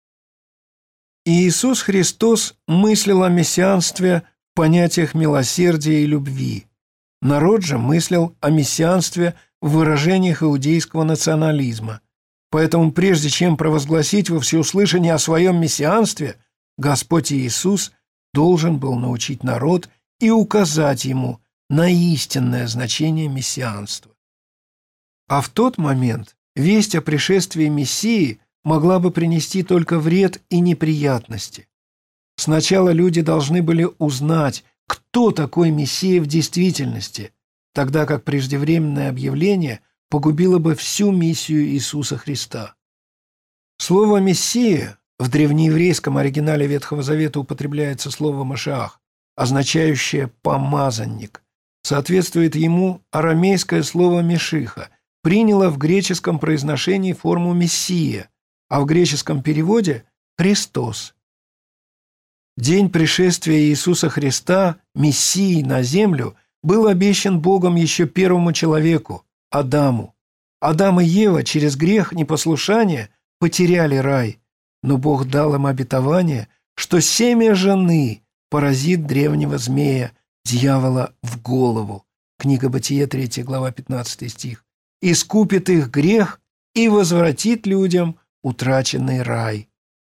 Иисус Христос мыслил о мессианстве в понятиях милосердия и любви. Народ же мыслил о мессианстве в выражениях иудейского национализма. Поэтому прежде чем провозгласить во всеуслышание о своем мессианстве, Господь Иисус должен был научить народ и указать ему на истинное значение мессианства. А в тот момент весть о пришествии Мессии могла бы принести только вред и неприятности. Сначала люди должны были узнать, кто такой Мессия в действительности, тогда как преждевременное объявление погубило бы всю миссию Иисуса Христа. Слово «Мессия» в древнееврейском оригинале Ветхого Завета употребляется слово «Машиах», означающее «помазанник». Соответствует ему арамейское слово «мешиха», приняло в греческом произношении форму «мессия», а в греческом переводе «Христос». День пришествия Иисуса Христа, Мессии на землю, был обещан Богом еще первому человеку – Адаму. Адам и Ева через грех непослушания потеряли рай, но Бог дал им обетование, что семя жены поразит древнего змея, дьявола, в голову. Книга Бытие, третья глава, пятнадцатый стих. «Искупит их грех и возвратит людям утраченный рай».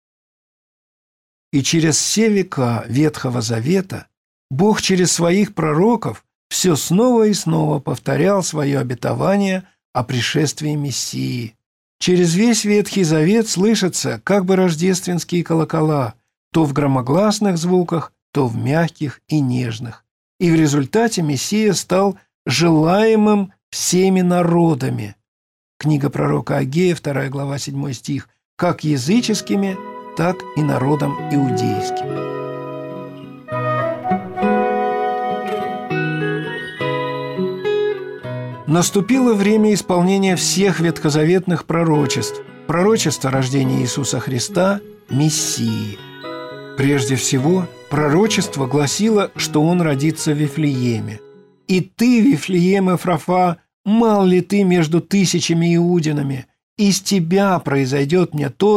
И через все века Ветхого Завета Бог через своих пророков все снова и снова повторял свое обетование о пришествии Мессии. Через весь Ветхий Завет слышатся как бы рождественские колокола, то в громогласных звуках, то в мягких и нежных. И в результате Мессия стал желаемым всеми народами. Книга пророка Агея, вторая глава, седьмой стих, как языческими, так и народом иудейским. Наступило время исполнения всех ветхозаветных пророчеств, пророчества о рождении Иисуса Христа, Мессии. Прежде всего, пророчество гласило, что Он родится в Вифлееме. «И ты, Вифлеем Эфрафа, мал ли ты между тысячами иудинами? Из тебя произойдет мне тот,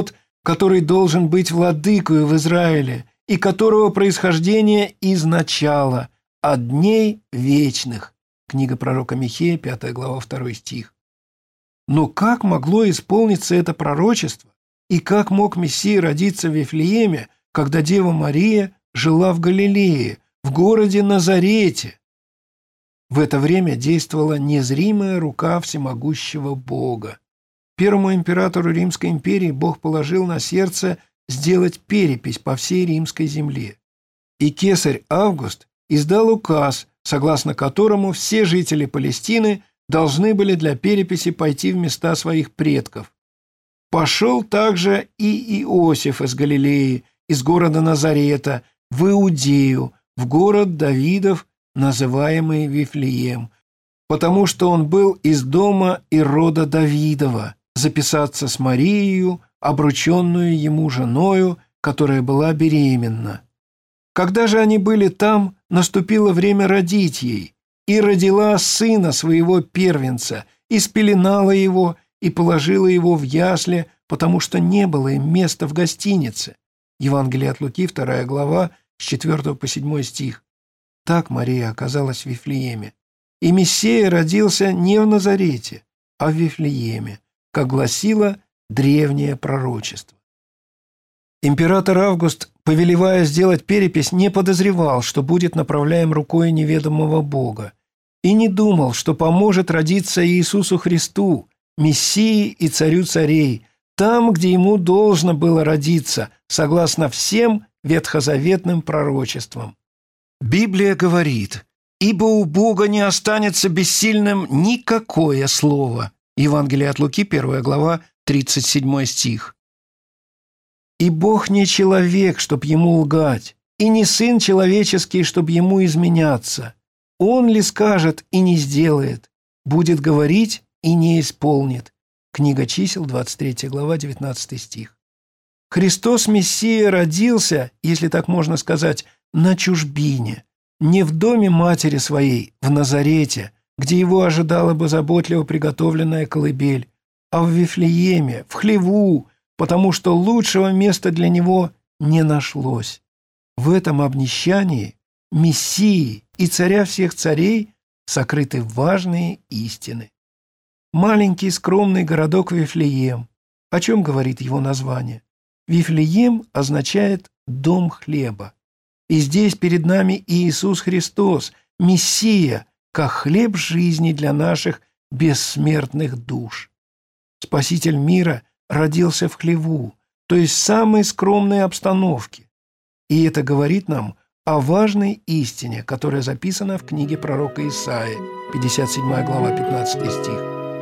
который должен быть владыкою в Израиле, и которого происхождение из начала, от дней вечных». Книга пророка Михея, пятая глава, второй стих. Но как могло исполниться это пророчество, и как мог Мессия родиться в Вифлееме, когда Дева Мария жила в Галилее, в городе Назарете? В это время действовала незримая рука всемогущего Бога. Первому императору Римской империи Бог положил на сердце сделать перепись по всей римской земле. И кесарь Август издал указ, согласно которому все жители Палестины должны были для переписи пойти в места своих предков. Пошел также и Иосиф из Галилеи, из города Назарета, в Иудею, в город Давидов, называемый Вифлеем, потому что он был из дома и рода Давидова, записаться с Марией, обрученную ему женою, которая была беременна. Когда же они были там, наступило время родить ей, и родила сына своего первенца, и спеленала его, и положила его в ясли, потому что не было им места в гостинице. Евангелие от Луки, вторая глава, с четвёртого по седьмой стих. Так Мария оказалась в Вифлееме. И Мессия родился не в Назарете, а в Вифлееме, как гласило древнее пророчество. Император Август, повелевая сделать перепись, не подозревал, что будет направляем рукой неведомого Бога, и не думал, что поможет родиться Иисусу Христу, Мессии и Царю царей, там, где ему должно было родиться, согласно всем ветхозаветным пророчествам. Библия говорит: «Ибо у Бога не останется бессильным никакое слово». Евангелие от Луки, первая глава, тридцать седьмой стих. «И Бог не человек, чтоб ему лгать, и не сын человеческий, чтоб ему изменяться. Он ли скажет и не сделает, будет говорить и не исполнит». Книга чисел, двадцать третья глава, девятнадцатый стих. Христос Мессия родился, если так можно сказать, на чужбине, не в доме матери своей, в Назарете, где его ожидала бы заботливо приготовленная колыбель, а в Вифлееме, в хлеву, потому что лучшего места для него не нашлось. В этом обнищании Мессии и царя всех царей сокрыты важные истины. Маленький скромный городок Вифлеем. О чем говорит его название? Вифлеем означает «дом хлеба». И здесь перед нами Иисус Христос, Мессия, как хлеб жизни для наших бессмертных душ. Спаситель мира родился в хлеву, то есть в самой скромной обстановке. И это говорит нам о важной истине, которая записана в книге пророка Исаии, пятьдесят седьмая глава, пятнадцатый стих.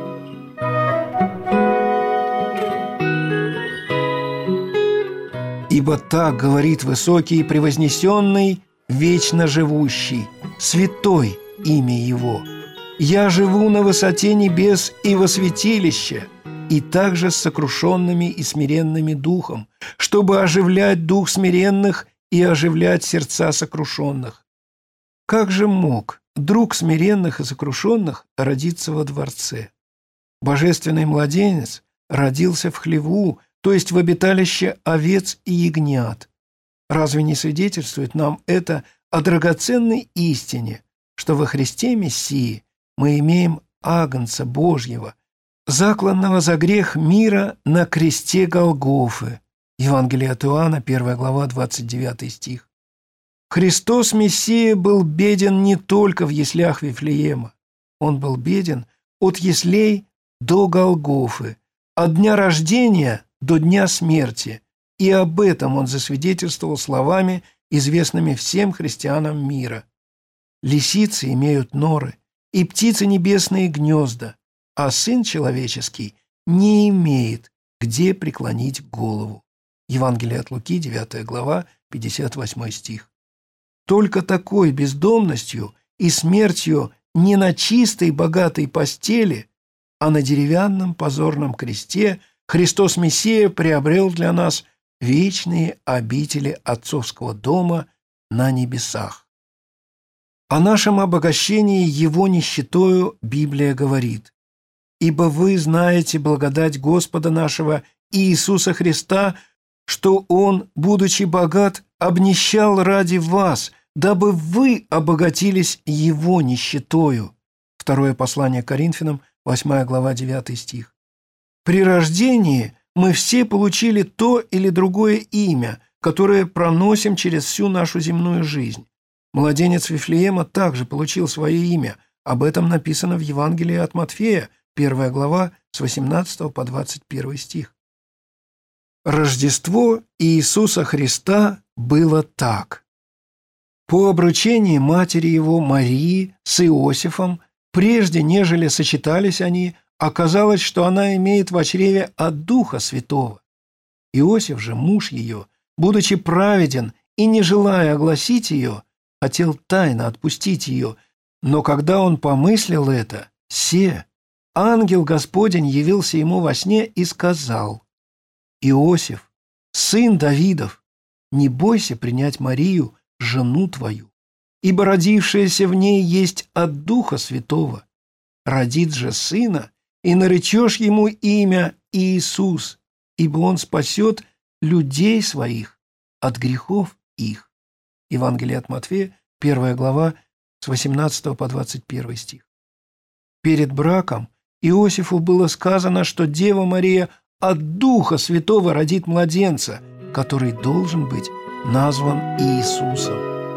«Ибо так говорит высокий и превознесенный, вечно живущий, святой имя Его. Я живу на высоте небес и во святилище, и также с сокрушенными и смиренными духом, чтобы оживлять дух смиренных и оживлять сердца сокрушенных». Как же мог друг смиренных и сокрушенных родиться во дворце? Божественный младенец родился в хлеву, то есть в обиталище овец и ягнят. Разве не свидетельствует нам это о драгоценной истине, что во Христе Мессии мы имеем Агнца Божьего, закланного за грех мира на кресте Голгофы? Евангелие от Иоанна, первая глава, двадцать девятый стих. Христос Мессия был беден не только в яслях Вифлеема. Он был беден от яслей до Голгофы, от дня рождения до дня смерти, и об этом он засвидетельствовал словами, известными всем христианам мира. «Лисицы имеют норы, и птицы небесные гнезда, а Сын Человеческий не имеет, где преклонить голову». Евангелие от Луки, девятая глава, пятьдесят восьмой стих. Только такой бездомностью и смертью не на чистой богатой постели, а на деревянном позорном кресте Христос Мессия приобрел для нас вечные обители отцовского дома на небесах. О нашем обогащении его нищетою Библия говорит: «Ибо вы знаете благодать Господа нашего Иисуса Христа, что Он, будучи богат, обнищал ради вас, дабы вы обогатились Его нищетою». Второе послание к Коринфянам, восьмая глава, девятый стих. При рождении мы все получили то или другое имя, которое проносим через всю нашу земную жизнь. Младенец Вифлеема также получил свое имя. Об этом написано в Евангелии от Матфея, первая глава, с восемнадцатого по двадцать первый стих. Рождество Иисуса Христа было так. По обручении матери его Марии с Иосифом, прежде нежели сочетались они, оказалось, что она имеет в чреве от Духа Святого. Иосиф же, муж ее, будучи праведен и не желая огласить ее, хотел тайно отпустить ее, но когда он помыслил это, се, ангел Господень явился ему во сне и сказал: «Иосиф, сын Давидов, не бойся принять Марию, жену твою, ибо родившаяся в ней есть от Духа Святого. Родит же сына, и наречешь ему имя Иисус, ибо он спасет людей своих от грехов их». Евангелие от Матфея, первая глава, с восемнадцатого по двадцать первый стих. Перед браком Иосифу было сказано, что Дева Мария от Духа Святого родит младенца, который должен быть назван Иисусом.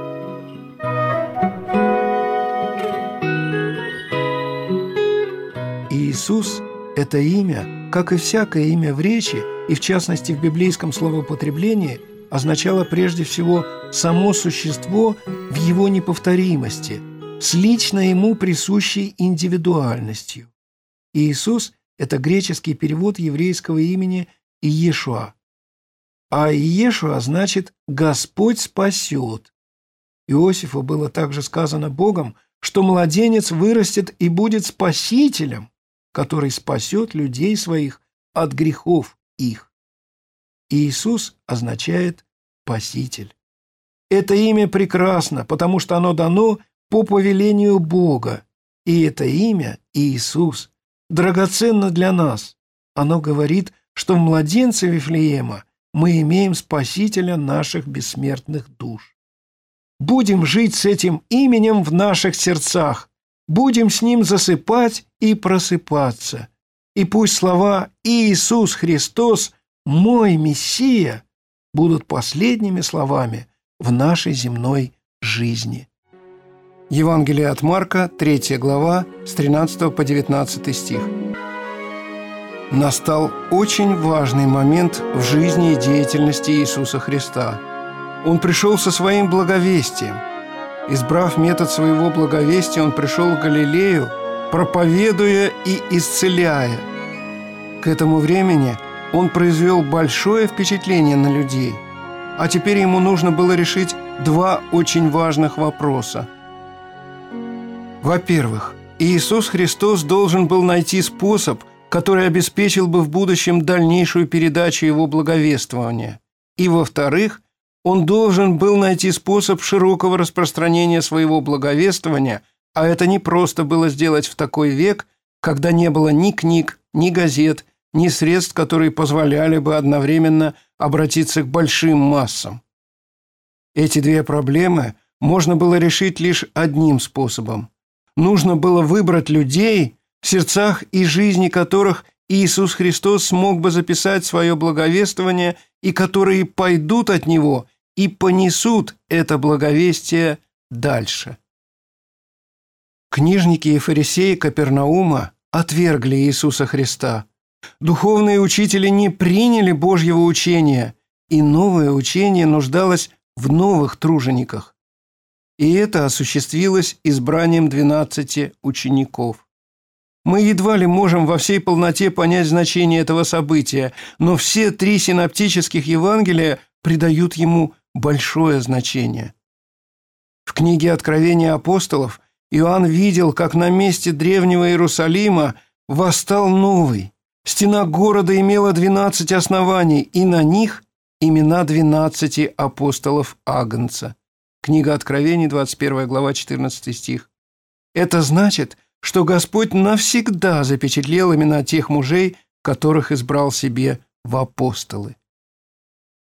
Иисус – это имя, как и всякое имя в речи, и в частности в библейском словоупотреблении, означало прежде всего само существо в его неповторимости, с лично ему присущей индивидуальностью. Иисус – это греческий перевод еврейского имени Иешуа. А Иешуа значит «Господь спасет». Иосифу было также сказано Богом, что младенец вырастет и будет спасителем, который спасет людей своих от грехов их. Иисус означает «Спаситель». Это имя прекрасно, потому что оно дано по повелению Бога, и это имя, Иисус, драгоценно для нас. Оно говорит, что в младенце Вифлеема мы имеем Спасителя наших бессмертных душ. Будем жить с этим именем в наших сердцах, будем с ним засыпать и просыпаться. И пусть слова «Иисус Христос, мой Мессия» будут последними словами в нашей земной жизни. Евангелие от Марка, третья глава, с тринадцатого по девятнадцатый стих. Настал очень важный момент в жизни и деятельности Иисуса Христа. Он пришел со своим благовестием. Избрав метод своего благовестия, он пришел в Галилею, проповедуя и исцеляя. К этому времени он произвел большое впечатление на людей, а теперь ему нужно было решить два очень важных вопроса. Во-первых, Иисус Христос должен был найти способ, который обеспечил бы в будущем дальнейшую передачу его благовествования. И, во-вторых, он должен был найти способ широкого распространения своего благовествования, а это не просто было сделать в такой век, когда не было ни книг, ни газет, ни средств, которые позволяли бы одновременно обратиться к большим массам. Эти две проблемы можно было решить лишь одним способом. Нужно было выбрать людей, в сердцах и жизни которых Иисус Христос смог бы записать свое благовествование и которые пойдут от Него и понесут это благовестие дальше. Книжники и фарисеи Капернаума отвергли Иисуса Христа. Духовные учители не приняли Божьего учения, и новое учение нуждалось в новых тружениках. И это осуществилось избранием двенадцати учеников. Мы едва ли можем во всей полноте понять значение этого события, но все три синоптических Евангелия придают ему большое значение. В книге Откровения апостолов Иоанн видел, как на месте древнего Иерусалима восстал новый. Стена города имела двенадцать оснований, и на них имена двенадцати апостолов Агнца. Книга Откровений, двадцать первая глава, четырнадцатый стих. Это значит, что Господь навсегда запечатлел имена тех мужей, которых избрал себе в апостолы.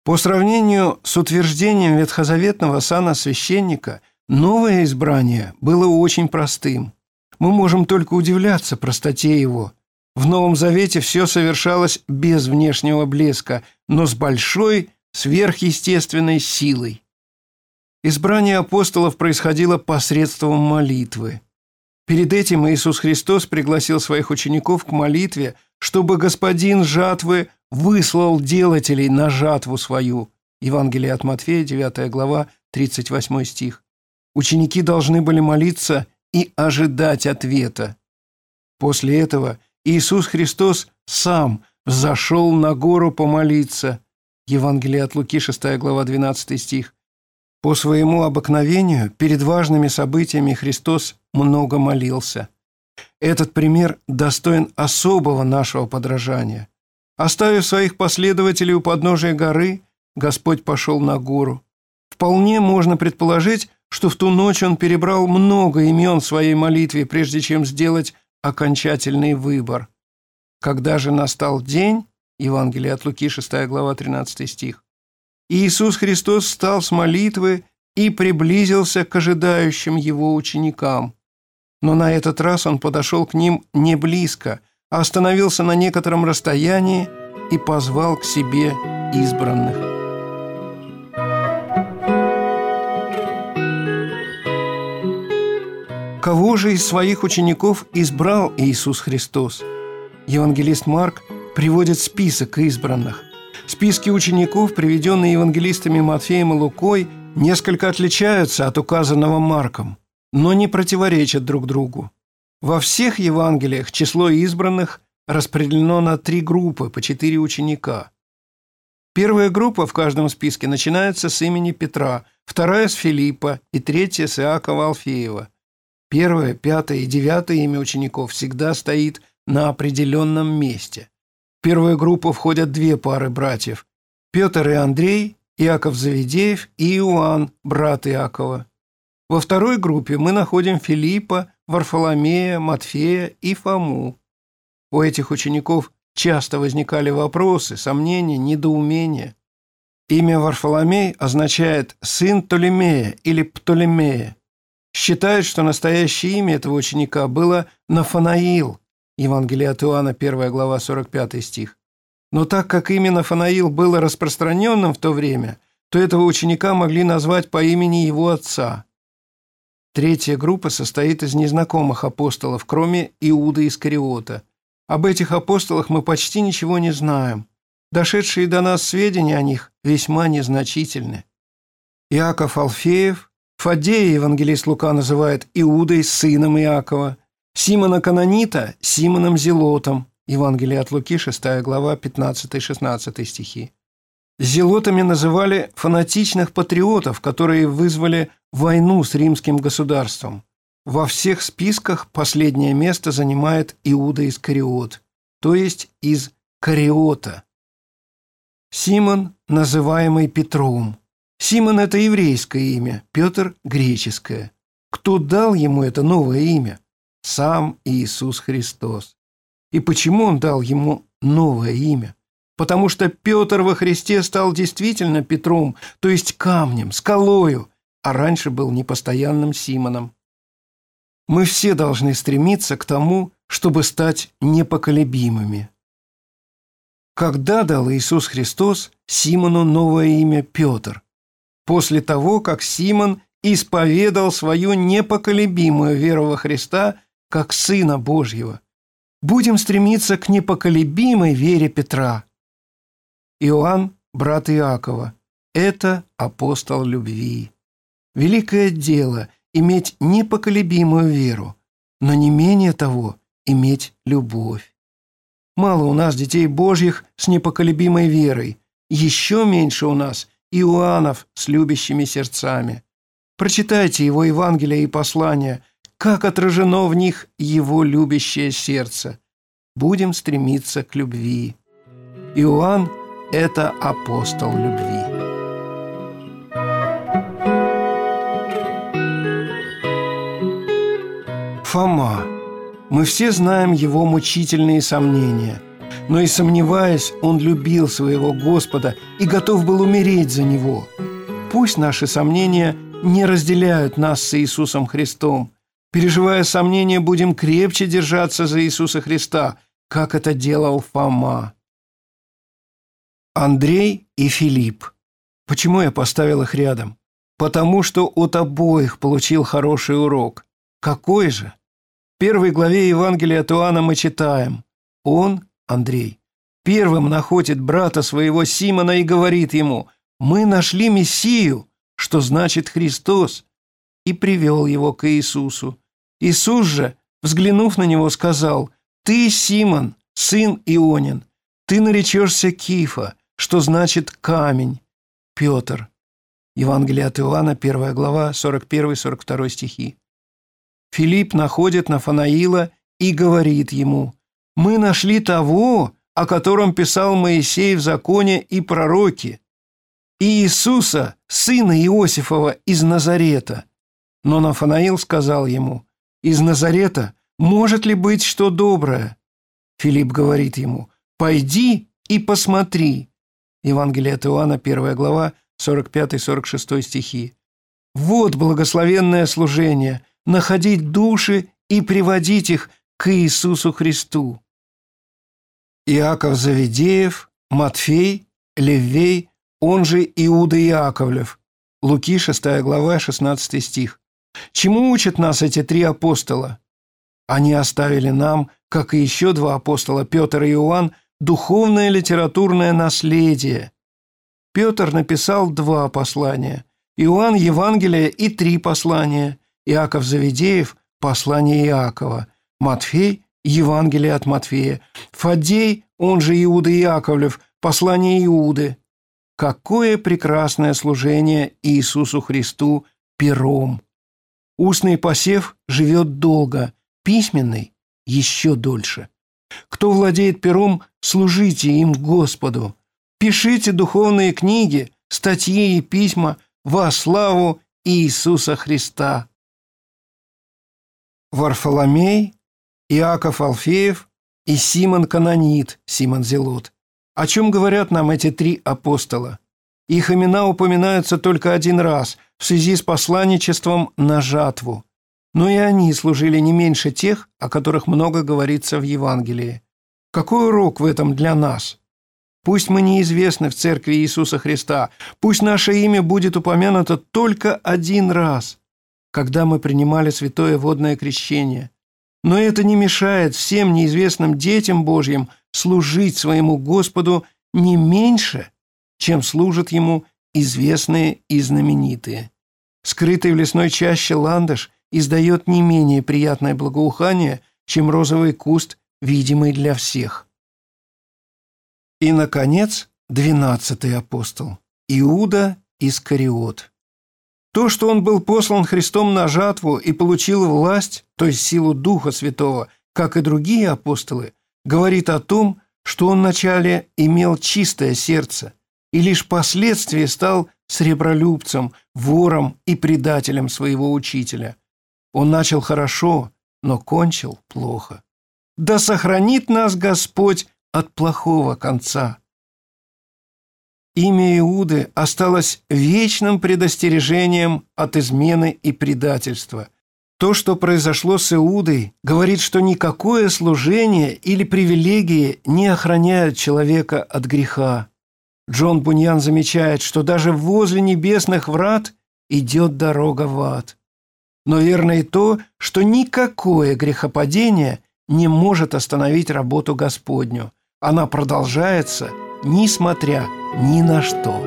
По сравнению с утверждением ветхозаветного сана священника, новое избрание было очень простым. Мы можем только удивляться простоте его. В Новом Завете все совершалось без внешнего блеска, но с большой сверхъестественной силой. Избрание апостолов происходило посредством молитвы. Перед этим Иисус Христос пригласил своих учеников к молитве, чтобы Господин жатвы выслал делателей на жатву свою. Евангелие от Матфея, девятая глава, тридцать восьмой стих. Ученики должны были молиться и ожидать ответа. После этого Иисус Христос сам взошел на гору помолиться. Евангелие от Луки, шестая глава, двенадцатый стих. По своему обыкновению перед важными событиями Христос много молился. Этот пример достоин особого нашего подражания. Оставив своих последователей у подножия горы, Господь пошел на гору. Вполне можно предположить, что в ту ночь Он перебрал много имен в своей молитве, прежде чем сделать окончательный выбор. Когда же настал день, Евангелие от Луки, шестая глава, тринадцатый стих, Иисус Христос встал с молитвы и приблизился к ожидающим Его ученикам. Но на этот раз Он подошел к ним не близко, а остановился на некотором расстоянии и позвал к себе избранных. Кого же из своих учеников избрал Иисус Христос? Евангелист Марк приводит список избранных. Списки учеников, приведенные евангелистами Матфеем и Лукой, несколько отличаются от указанного Марком, но не противоречат друг другу. Во всех Евангелиях число избранных распределено на три группы, по четыре ученика. Первая группа в каждом списке начинается с имени Петра, вторая – с Филиппа и третья – с Иакова Алфеева. Первое, пятое и девятое имя учеников всегда стоит на определенном месте. В первую группу входят две пары братьев – Петр и Андрей, Иаков Завидеев и Иоанн, брат Иакова. Во второй группе мы находим Филиппа, Варфоломея, Матфея и Фому. У этих учеников часто возникали вопросы, сомнения, недоумения. Имя Варфоломей означает «сын Птолемея» или «Птолемея». Считают, что настоящее имя этого ученика было Нафанаил, Евангелие от Иоанна, первая глава, сорок пятый стих. Но так как имя Нафанаил было распространенным в то время, то этого ученика могли назвать по имени его отца. Третья группа состоит из незнакомых апостолов, кроме Иуды Искариота. Об этих апостолах мы почти ничего не знаем. Дошедшие до нас сведения о них весьма незначительны. Иаков Алфеев, Фаддея евангелист Лука называет Иудой, сыном Иакова, Симона Канонита – Симоном Зелотом, Евангелие от Луки, шестая глава, пятнадцатый-шестнадцатый стихи. Зелотами называли фанатичных патриотов, которые вызвали войну с римским государством. Во всех списках последнее место занимает Иуда Искариот, то есть из Кариота. Симон, называемый Петром. Симон – это еврейское имя, Петр – греческое. Кто дал ему это новое имя? Сам Иисус Христос. И почему Он дал ему новое имя? Потому что Петр во Христе стал действительно Петром, то есть камнем, скалою, а раньше был непостоянным Симоном. Мы все должны стремиться к тому, чтобы стать непоколебимыми. Когда дал Иисус Христос Симону новое имя Петр? После того, как Симон исповедал свою непоколебимую веру во Христа как Сына Божьего. Будем стремиться к непоколебимой вере Петра. Иоанн, брат Иакова, это апостол любви. Великое дело – иметь непоколебимую веру, но не менее того – иметь любовь. Мало у нас детей Божьих с непоколебимой верой, еще меньше у нас Иоаннов с любящими сердцами. Прочитайте его Евангелие и послания, как отражено в них его любящее сердце. Будем стремиться к любви. Иоанн – это апостол любви. Фома. Мы все знаем его мучительные сомнения. но и сомневаясь, он любил своего Господа и готов был умереть за Него. Пусть наши сомнения не разделяют нас с Иисусом Христом. Переживая сомнения, будем крепче держаться за Иисуса Христа, как это делал Фома. Андрей и Филипп. Почему я поставил их рядом? Потому что от обоих получил хороший урок. Какой же? В первой главе Евангелия от Иоанна мы читаем: он, Андрей, первым находит брата своего Симона и говорит ему: «Мы нашли Мессию», что значит Христос, и привел его к Иисусу. Иисус же, взглянув на него, сказал: «Ты, Симон, сын Ионин, ты наречешься Кифа», что значит камень, Петр. Евангелие от Иоанна, первая глава, сорок первый сорок второй стихи. Филипп находит Нафанаила и говорит ему: «Мы нашли того, о котором писал Моисей в законе и пророки, Иисуса, сына Иосифова из Назарета». Но Нафанаил сказал ему: «Из Назарета может ли быть что доброе?» Филипп говорит ему: «Пойди и посмотри». Евангелие от Иоанна, первая глава, сорок пятый сорок шестой стихи. Вот благословенное служение – находить души и приводить их к Иисусу Христу. Иаков Завидеев, Матфей, Леввей, он же Иуда Иаковлев. Луки, шестая глава, шестнадцатый стих. Чему учат нас эти три апостола? Они оставили нам, как и еще два апостола, Петр и Иоанн, духовное литературное наследие. Петр написал два послания, Иоанн – Евангелие и три послания, Иаков Завидеев – послание Иакова, Матфей – Евангелие от Матфея, Фаддей, он же Иуда Иаковлев, послание Иуды. Какое прекрасное служение Иисусу Христу пером! Устный посев живет долго, письменный – еще дольше. Кто владеет пером, служите им Господу. Пишите духовные книги, статьи и письма во славу Иисуса Христа. Варфоломей, Иаков Алфеев и Симон Канонит, Симон Зелот. О чем говорят нам эти три апостола? Их имена упоминаются только один раз в связи с посланничеством на жатву. Но и они служили не меньше тех, о которых много говорится в Евангелии. Какой урок в этом для нас? Пусть мы неизвестны в Церкви Иисуса Христа, пусть наше имя будет упомянуто только один раз, когда мы принимали святое водное крещение. Но это не мешает всем неизвестным детям Божьим служить своему Господу не меньше, чем служат Ему известные и знаменитые. Скрытый в лесной чаще ландыш издает не менее приятное благоухание, чем розовый куст, видимый для всех. И, наконец, двенадцатый апостол – Иуда Искариот. То, что он был послан Христом на жатву и получил власть, то есть силу Духа Святого, как и другие апостолы, говорит о том, что он вначале имел чистое сердце и лишь впоследствии стал сребролюбцем, вором и предателем своего учителя. Он начал хорошо, но кончил плохо. Да сохранит нас Господь от плохого конца. Имя Иуды осталось вечным предостережением от измены и предательства. То, что произошло с Иудой, говорит, что никакое служение или привилегии не охраняют человека от греха. Джон Буньян замечает, что даже возле небесных врат идет дорога в ад. Но верно и то, что никакое грехопадение не может остановить работу Господню. Она продолжается, несмотря ни на что.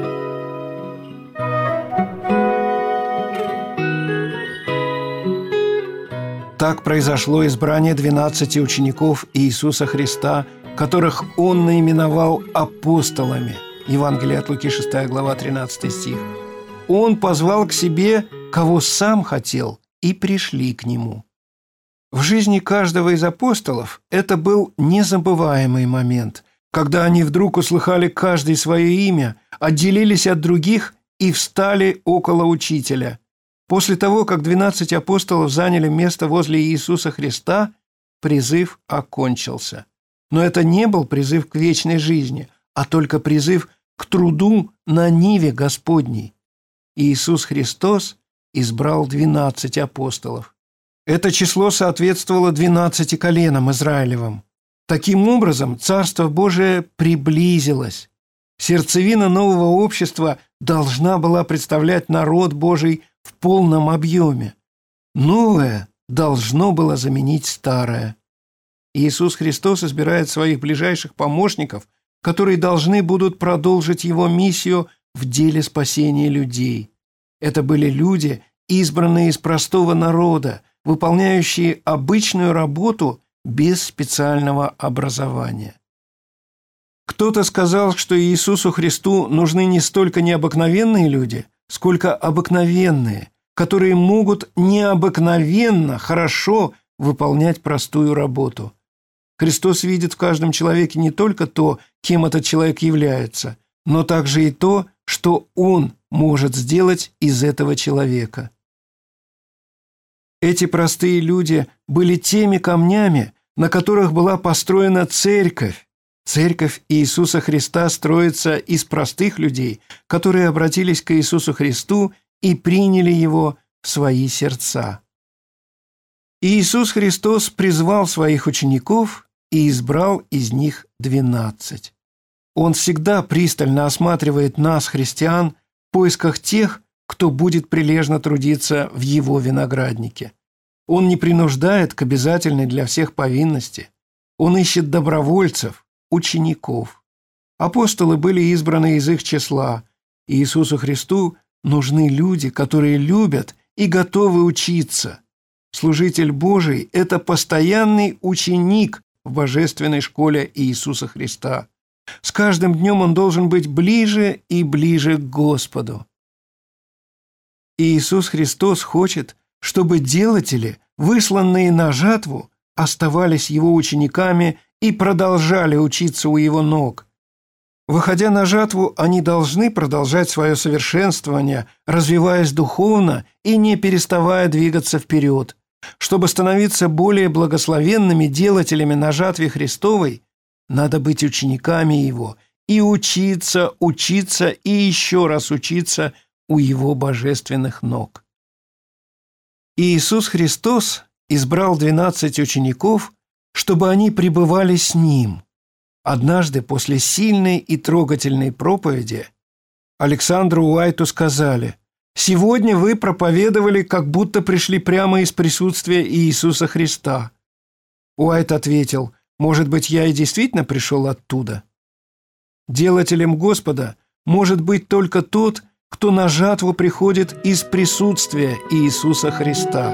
Так произошло избрание двенадцати учеников Иисуса Христа, которых Он наименовал апостолами. Евангелие от Луки, шестая глава, тринадцатый стих. Он позвал к себе, кого сам хотел, и пришли к Нему. В жизни каждого из апостолов это был незабываемый момент, когда они вдруг услыхали каждый свое имя, отделились от других и встали около учителя. После того, как двенадцать апостолов заняли место возле Иисуса Христа, призыв окончился. Но это не был призыв к вечной жизни, а только призыв к труду на ниве Господней. Иисус Христос избрал двенадцать апостолов. Это число соответствовало двенадцати коленам Израилевым. Таким образом, Царство Божие приблизилось. Сердцевина нового общества должна была представлять народ Божий в полном объеме. Новое должно было заменить старое. Иисус Христос избирает своих ближайших помощников, которые должны будут продолжить Его миссию в деле спасения людей. Это были люди, избранные из простого народа, выполняющие обычную работу без специального образования. Кто-то сказал, что Иисусу Христу нужны не столько необыкновенные люди, сколько обыкновенные, которые могут необыкновенно хорошо выполнять простую работу. Христос видит в каждом человеке не только то, кем этот человек является, но также и то, что Он может сделать из этого человека. Эти простые люди были теми камнями, на которых была построена церковь. Церковь Иисуса Христа строится из простых людей, которые обратились к Иисусу Христу и приняли Его в свои сердца. Иисус Христос призвал своих учеников и избрал из них двенадцать. Он всегда пристально осматривает нас, христиан, в поисках тех, кто будет прилежно трудиться в Его винограднике. Он не принуждает к обязательной для всех повинности. Он ищет добровольцев, учеников. Апостолы были избраны из их числа. Иисусу Христу нужны люди, которые любят и готовы учиться. Служитель Божий – это постоянный ученик в божественной школе Иисуса Христа. С каждым днем он должен быть ближе и ближе к Господу. Иисус Христос хочет, чтобы делатели, высланные на жатву, оставались Его учениками и продолжали учиться у Его ног. Выходя на жатву, они должны продолжать свое совершенствование, развиваясь духовно и не переставая двигаться вперед. Чтобы становиться более благословенными делателями на жатве Христовой, надо быть учениками Его и учиться, учиться и еще раз учиться у Его божественных ног. Иисус Христос избрал двенадцать учеников, чтобы они пребывали с Ним. Однажды после сильной и трогательной проповеди Александру Уайту сказали: «Сегодня вы проповедовали, как будто пришли прямо из присутствия Иисуса Христа». Уайт ответил: «Может быть, я и действительно пришел оттуда?» Делателем Господа может быть только тот, кто на жатву приходит из присутствия Иисуса Христа.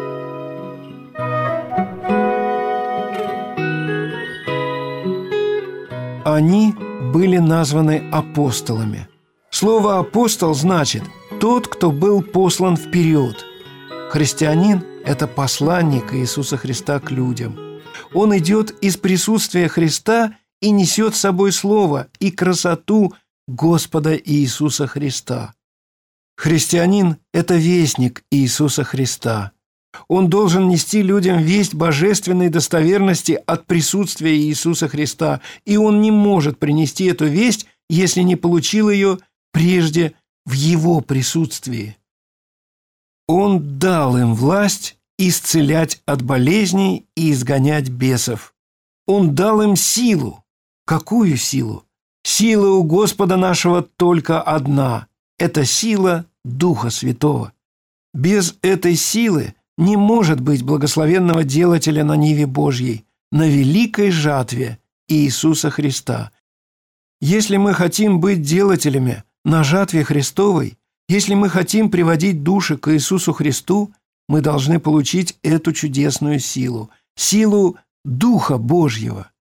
Они были названы апостолами. Слово «апостол» значит «тот, кто был послан вперед». Христианин – это посланник Иисуса Христа к людям. Он идет из присутствия Христа и несет с собой слово и красоту Господа Иисуса Христа. Христианин – это вестник Иисуса Христа. Он должен нести людям весть божественной достоверности от присутствия Иисуса Христа, и он не может принести эту весть, если не получил ее прежде в Его присутствии. Он дал им власть исцелять от болезней и изгонять бесов. Он дал им силу. Какую силу? Сила у Господа нашего только одна – это сила Духа Святого. Без этой силы не может быть благословенного делателя на ниве Божьей, на великой жатве Иисуса Христа. Если мы хотим быть делателями на жатве Христовой, если мы хотим приводить души к Иисусу Христу, мы должны получить эту чудесную силу, силу Духа Божьего.